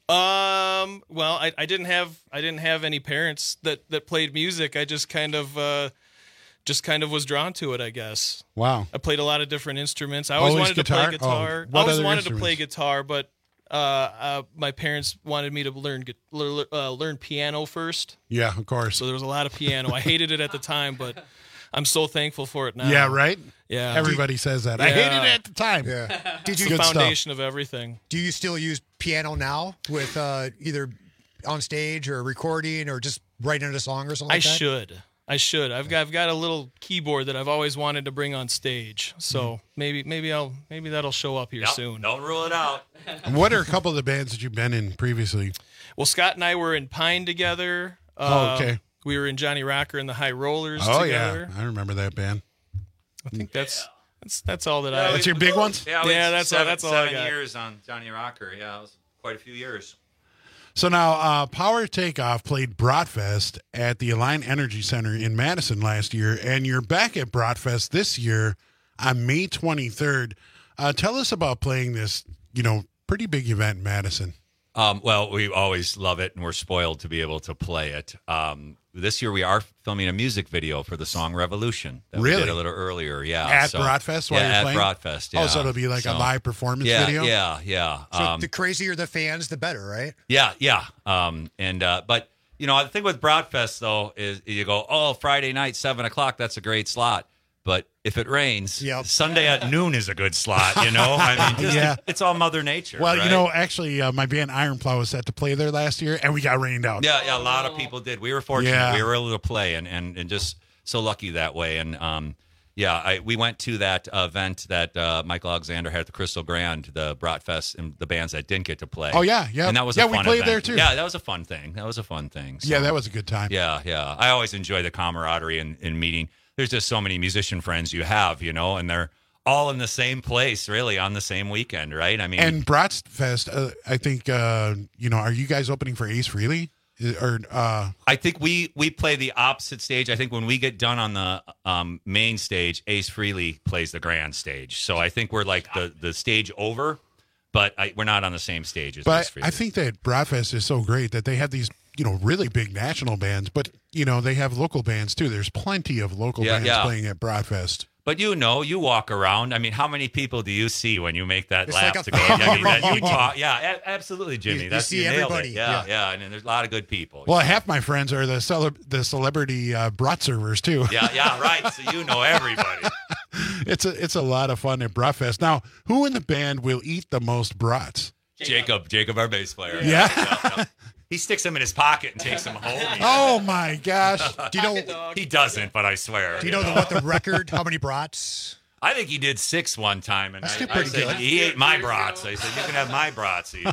Um. Well, I, I didn't have I didn't have any parents that, that played music. I just kind of uh, just kind of was drawn to it, I guess. Wow. I played a lot of different instruments. I always, Always wanted guitar? to play guitar. Oh, I what always other wanted to play instruments? guitar, but uh, uh, my parents wanted me to learn gu- lear- uh, learn piano first. Yeah, of course. So there was a lot of piano. I hated it at the time, but I'm so thankful for it now. Yeah, right? Yeah. Everybody says that. I hated it at the time. Yeah. Did It's you the Good stuff. foundation of everything. Do you still use piano now with uh, either on stage or recording or just writing a song or something I like that? should. I should. I've got I've got a little keyboard that I've always wanted to bring on stage. So maybe maybe I'll maybe that'll show up here Yep, soon. Don't rule it out. And what are a couple of the bands that you've been in previously? Well, Scott and I were in Pine together. Oh, Uh, okay. We were in Johnny Rocker and the High Rollers Oh, together. yeah. I remember that band. I think that's that's that's all that I. That's your big ones? Yeah, we Yeah, had that's all- seven, that's all I seven got. years on Johnny Rocker. Yeah, it was quite a few years. So now, uh, Power Takeoff played Bratfest at the Align Energy Center in Madison last year, and you're back at Bratfest this year on May twenty-third. Uh, tell us about playing this, you know, pretty big event in Madison. Um, well, we always love it, and we're spoiled to be able to play it. Um, this year, we are filming a music video for the song "Revolution" that we Really? did a little earlier. Yeah, At so, Bratfest while yeah, you're at playing? Bratfest. Yeah. Oh, so it'll be like a So- live performance yeah, video? Yeah, yeah, So um, the crazier the fans, the better, right? yeah, yeah. Um, and uh, but you know, the thing with Bratfest though is you go, oh, Friday night, seven o'clock. That's a great slot. But if it rains, Sunday at noon is a good slot. You know, I mean, just, Yeah. it's all Mother Nature. Well, right? you know, actually, uh, my band Iron Plow was set to play there last year, and we got rained out. Yeah, yeah, a lot of people did. We were fortunate. Yeah. We were able to play and, and, and just so lucky that way. And um, yeah, I, we went to that event that uh, Michael Alexander had at the Crystal Grand, the Bratfest, and the bands that didn't get to play. Oh, yeah, yeah. And that was Yeah, a we fun played event. there, too. Yeah, that was a fun thing. That was a fun thing. So, Yeah, that was a good time. Yeah, yeah. I always enjoy the camaraderie and, and meeting. There's just so many musician friends you have, you know, and they're all in the same place, really, on the same weekend, right? I mean, And Bratfest, uh, I think, uh, you know, are you guys opening for Ace Frehley? Or uh, I think we we play the opposite stage. I think when we get done on the um, main stage, Ace Frehley plays the grand stage. So I think we're like the, the stage over, but I, we're not on the same stage as Ace But Frehley. I think that Bratfest is so great that they have these, you know, really big national bands, but, you know, they have local bands too. There's plenty of local Yeah, bands yeah. playing at Bratfest. But you know, you walk around. I mean, how many people do you see when you make that It's lap like a to go? I mean, that you family talk, yeah, a- absolutely, Jimmy. You- you That's see you nailed everybody, it. Yeah, yeah. yeah, and, there's a lot of good people. Well, half my friends are the cele- the celebrity uh, brat servers too. yeah, yeah, right. So you know everybody. it's a it's a lot of fun at Bratfest. Now, who in the band will eat the most brats? Jacob, Jacob, our bass player. Yeah. yeah, yeah. He sticks them in his pocket and takes them home. Oh my gosh! Do you know? He doesn't, but I swear. Do you know the, what the record? How many brats? I think he did six one time, and That's I, pretty I said, good. he ate my brats. I said, you can have my brats even.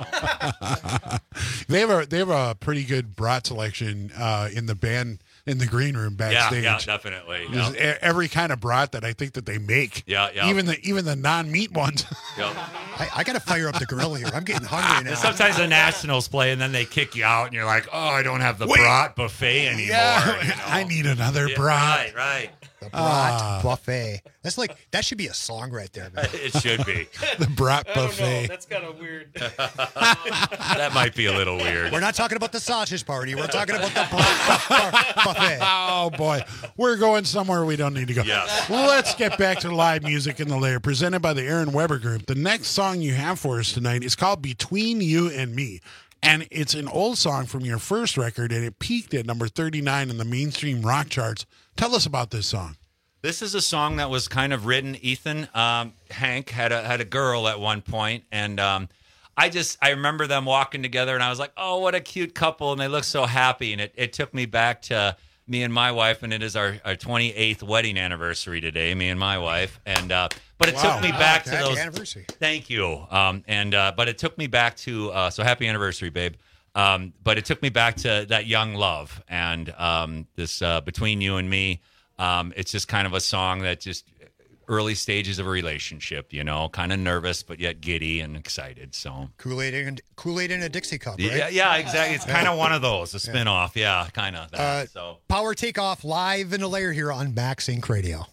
So. They have a they have a pretty good brat selection uh, in the band in the green room Yeah, backstage. yeah, definitely. There's Yeah. e- every kind of brat that I think that they make. Yeah, yeah. Even the even the non meat ones. Yeah. I, I got to fire up the grill here. I'm getting hungry now. Sometimes the Nationals play, and then they kick you out, and you're like, oh, I don't have the Wait. brat buffet anymore. Yeah, you know? I need another Yeah, brat. Right, right. The brat Ah. buffet. That's like that should be a song right there, man. It should be. The brat I don't know. buffet. That's kind of weird. That might be a little weird. We're not talking about the sausage party. We're talking about the brat bu- buffet. Oh boy, we're going somewhere we don't need to go. Yes. Let's get back to live music in the lair, presented by the Aaron Weber Group. The next song you have for us tonight is called "Between You and Me," and it's an old song from your first record, and it peaked at number thirty-nine in the mainstream rock charts. Tell us about this song. This is a song that was kind of written. Ethan um, Hank had a had a girl at one point, and um, I just I remember them walking together, and I was like, "Oh, what a cute couple!" And they look so happy, and it, it took me back to me and my wife, and it is our, our twenty-eighth wedding anniversary today, me and my wife. And uh, But it Wow. took me back Wow, to happy those. anniversary. Thank you. Um, and uh, But it took me back to, uh, so happy anniversary, babe. Um, but it took me back to that young love. And um, this uh, Between You and Me, um, it's just kind of a song that just early stages of a relationship, you know, kind of nervous, but yet giddy and excited. So Kool-Aid and Kool-Aid in a Dixie cup, right? yeah, yeah, exactly. It's kind of one of those, a Yeah. spin-off. Yeah, kind of that. Uh, so Power Takeoff live in the lair here on Max Inc Radio.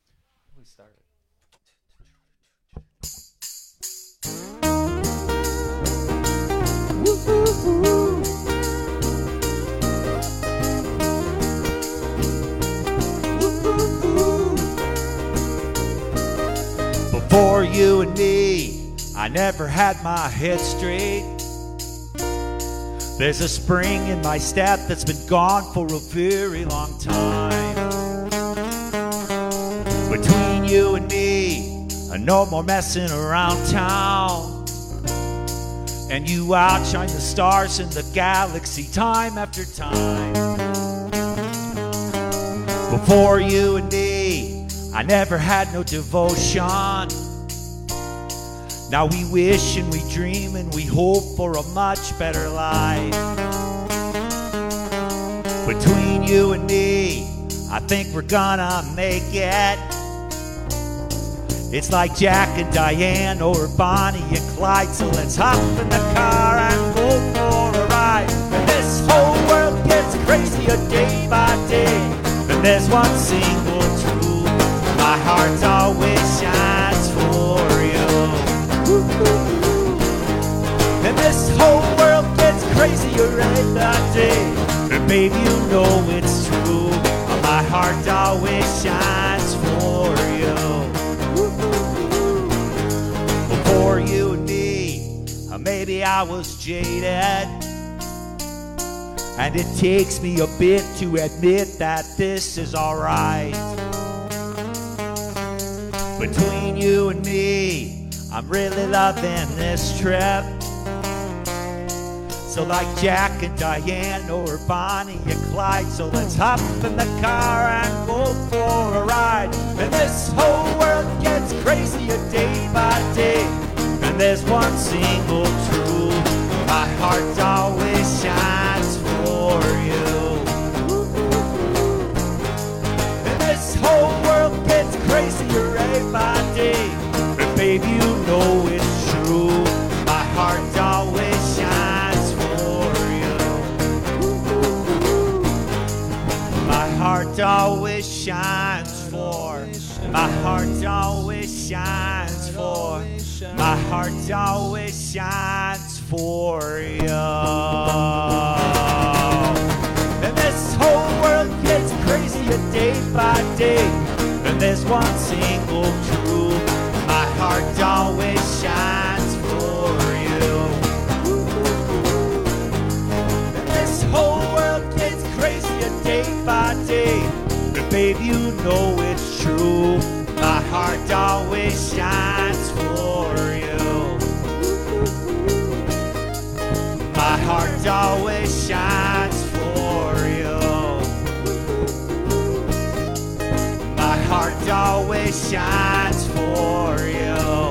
Before you and me, I never had my head straight. There's a spring in my step that's been gone for a very long time. Between you and me, no more messing around town. And you outshine the stars in the galaxy time after time. Before you and me, I never had no devotion. Now we wish and we dream and we hope for a much better life. Between you and me, I think we're gonna make it. It's like Jack and Diane or Bonnie and Clyde. So let's hop in the car and go for a ride. And this whole world gets crazier day by day. And there's one single truth, my heart always shines for you. And this whole world gets crazier every day. And baby, you know it's true, my heart always shines for you. Before you and me, maybe I was jaded. And it takes me a bit to admit that this is alright. Between you and me, I'm really loving this trip. So like Jack and Diane or Bonnie and Clyde, so let's hop in the car and go for a ride. And this whole world gets crazier day by day. And there's one single truth, my heart always shines for you. And this whole world gets crazier day by day. And baby, you know it's true, my heart always shines for you. My heart always shines for, my heart always shines for, my heart always shines for you. And this whole world gets crazier day by day. And there's one single truth, my heart always shines for you. And this whole world gets crazier day by day. And baby, you know it's true, my heart always shines for you. My heart always shines for you. My heart always shines for you.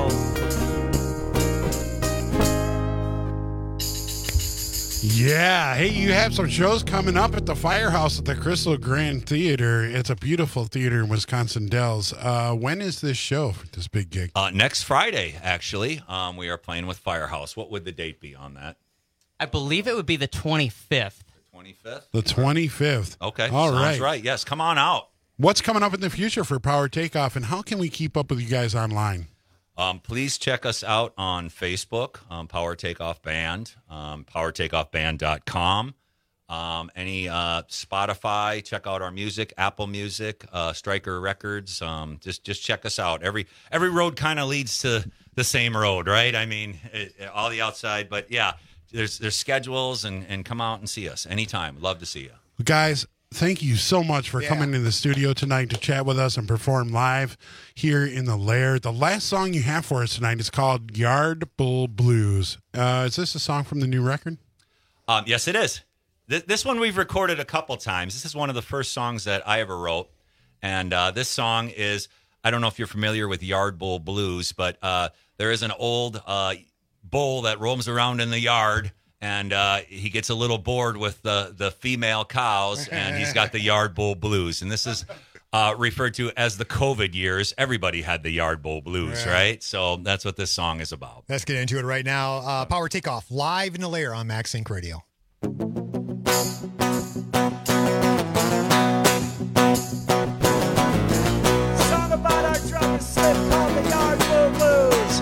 Yeah. Hey, you have some shows coming up at the Firehouse at the Crystal Grand Theater. It's a beautiful theater in Wisconsin Dells. Uh, when is this show, this big gig? Uh, next Friday, actually, um, we are playing with Firehouse. What would the date be on that? I believe it would be the twenty-fifth. twenty-fifth? The twenty-fifth. Okay. All Sounds right. right. Yes, come on out. What's coming up in the future for Power Takeoff, and how can we keep up with you guys online? Um, please check us out on Facebook, um, Power Takeoff Band, um, power takeoff band dot com. Um, any uh, Spotify, check out our music, Apple Music, uh, Stryker Records. Um, just just check us out. Every every road kind of leads to the same road, right? I mean, it, all the outside, but yeah, there's there's schedules, and, and come out and see us anytime. Love to see you. Guys, thank you so much for Yeah. coming in the studio tonight to chat with us and perform live here in the Lair. The last song you have for us tonight is called Yard Bull Blues. Uh, is this a song from the new record? Um, yes, it is. Th- this one we've recorded a couple times. This is one of the first songs that I ever wrote. And uh, this song is, I don't know if you're familiar with Yard Bull Blues, but uh, there is an old uh, bull that roams around in the yard, and uh, he gets a little bored with the, the female cows, and he's got the Yard Bull Blues. And this is uh, referred to as the COVID years. Everybody had the Yard Bull Blues, Yeah. right? So that's what this song is about. Let's get into it right now. Uh, Power Takeoff, live in the lair on Max Inc Radio. Song about our drunken slip called the Yard Bull Blues.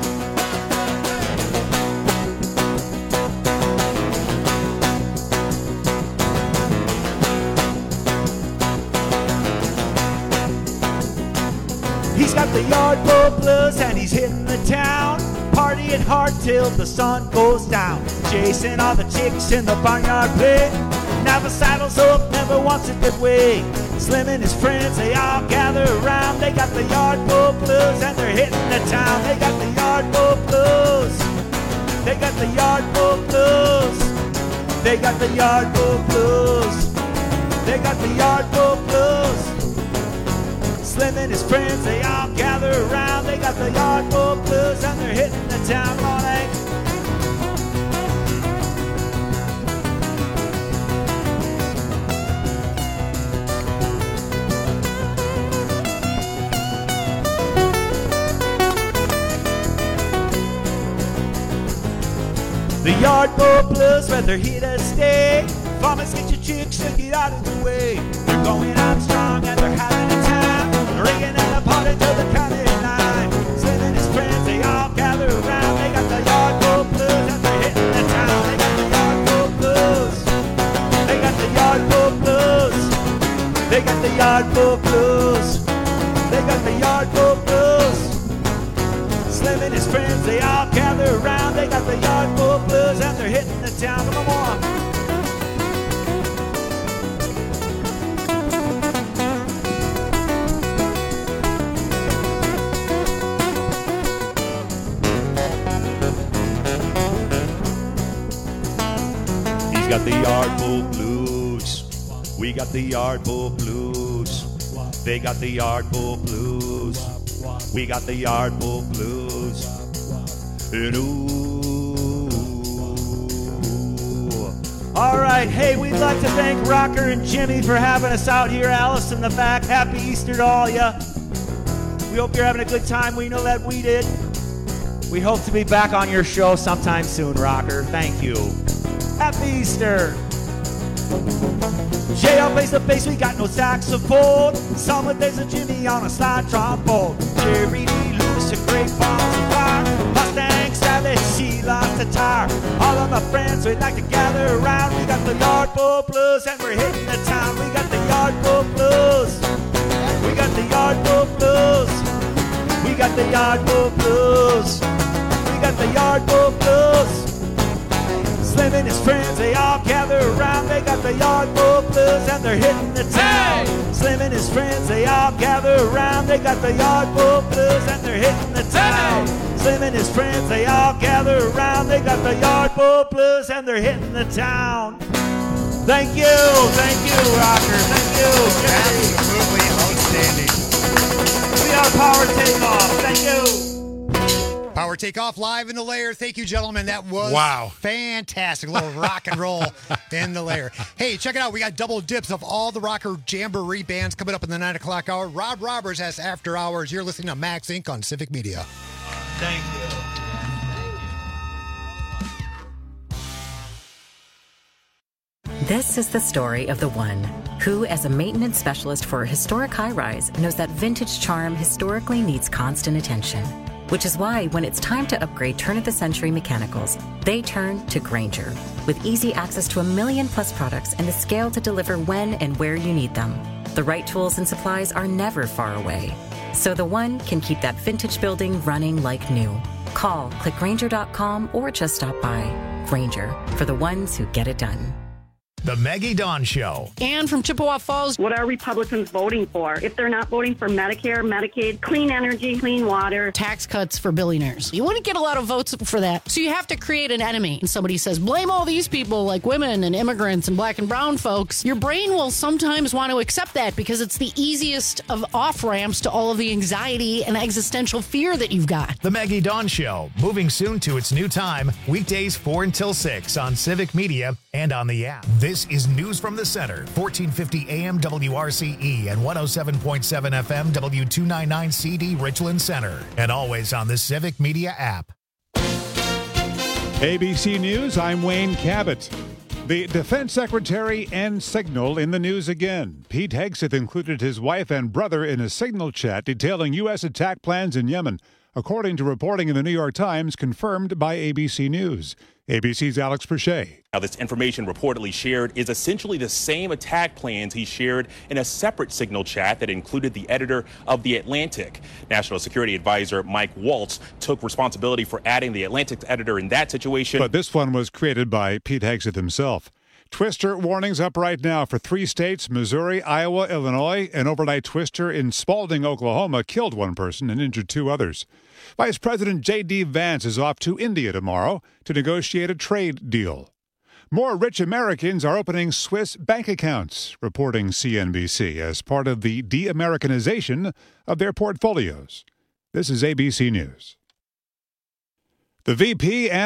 He's got the Yard Bull Blues and he's hitting the town, partying hard till the sun goes down, chasing all the chicks in the barnyard play. Now the saddle's up, never wants a good way. Slim and his friends, they all gather around. They got the Yard Bull Blues and they're hitting the town. They got the Yard Bull Blues. They got the Yard Bull Blues. They got the Yard Bull Blues. They got the Yard Bull Blues. Slim and his friends, they all gather around. They got the Yard Bull Blues and they're hitting the town morning. The Yard Bull Blues, whether here to stay. Farmers, get your chicks and get out of the way. They're going out strong and they're having a time, ringing in the party till the county nine. Slim and his friends, they all gather around. They got the Yard Bull Blues and they're hitting the town. They got the Yard Bull Blues. They got the Yard Bull Blues. They got the Yard Bull Blues. They got the Yard Bull Blues. Slim and his friends, they all gather around. They got the Yard Bull Blues and they're hitting the town. Come on. He's got the Yard Bull Blues. We got the Yard Bull Blues. They got the Yard Bull Blues. We got the Yard Bull Blues. And ooh. All right, hey, we'd like to thank Rocker and Jimmy for having us out here. Alice in the back, happy Easter to all ya. We hope you're having a good time. We know that we did. We hope to be back on your show sometime soon, Rocker. Thank you. Happy Easter. J L plays the bass, we got no saxophone. Summer days of Jimmy on a slide trombone. Jerry Lee Lewis, a great balls of fire. Mustang Sally, she lost the tire. All of my friends, we'd like to gather around. We got the Yard Bull Blues and we're hitting the town. We got the Yard Bull Blues. We got the Yard Bull Blues. We got the Yard Bull Blues. We got the Yard Bull Blues. Slim and his friends, they all gather around. They got the Yard Bull Blues and they're hitting the town. Hey! Slim and his friends, they all gather around. They got the Yard Bull Blues and they're hitting the town. Hey! Slim and his friends, they all gather around. They got the Yard Bull Blues and they're hitting the town. Thank you, thank you, Rocker, thank you. Absolutely outstanding. We are Power Takeoff. Thank you. Power Takeoff live in the lair. Thank you, gentlemen. That was wow. fantastic. A little rock and roll in the lair. Hey, check it out. We got double dips of all the Rocker Jamboree bands coming up in the nine o'clock hour. Rob Roberts has After Hours. You're listening to Max Incorporated on Civic Media. Thank you. This is the story of the one who, as a maintenance specialist for a historic high-rise, knows that vintage charm historically needs constant attention. Which is why, when it's time to upgrade turn-of-the-century mechanicals, they turn to Grainger. With easy access to a million-plus products and the scale to deliver when and where you need them. The right tools and supplies are never far away. So the one can keep that vintage building running like new. Call, click Grainger dot com, or just stop by. Grainger, for the ones who get it done. The Maggie Dawn Show. And from Chippewa Falls. What are Republicans voting for? If they're not voting for Medicare, Medicaid, clean energy, clean water, tax cuts for billionaires. You wouldn't get a lot of votes for that. So you have to create an enemy. And somebody says, blame all these people like women and immigrants and black and brown folks. Your brain will sometimes want to accept that because it's the easiest of off-ramps to all of the anxiety and existential fear that you've got. The Maggie Dawn Show, moving soon to its new time, weekdays four until six on Civic Media and on the app. This is News from the Center, fourteen fifty A M W R C E and one oh seven point seven F M W two ninety-nine C D Richland Center, and always on the Civic Media app. A B C News, I'm Wayne Cabot. The Defense Secretary and Signal in the news again. Pete Hegseth included his wife and brother in a Signal chat detailing U S attack plans in Yemen, according to reporting in the New York Times confirmed by A B C News. A B C's Alex Perchet. Now, this information reportedly shared is essentially the same attack plans he shared in a separate Signal chat that included the editor of The Atlantic. National Security Advisor Mike Waltz took responsibility for adding the Atlantic's editor in that situation. But this one was created by Pete Hegseth himself. Twister warnings up right now for three states, Missouri, Iowa, Illinois. An overnight twister in Spalding, Oklahoma, killed one person and injured two others. Vice President J D. Vance is off to India tomorrow to negotiate a trade deal. More rich Americans are opening Swiss bank accounts, reporting C N B C, as part of the de-Americanization of their portfolios. This is A B C News. The V P and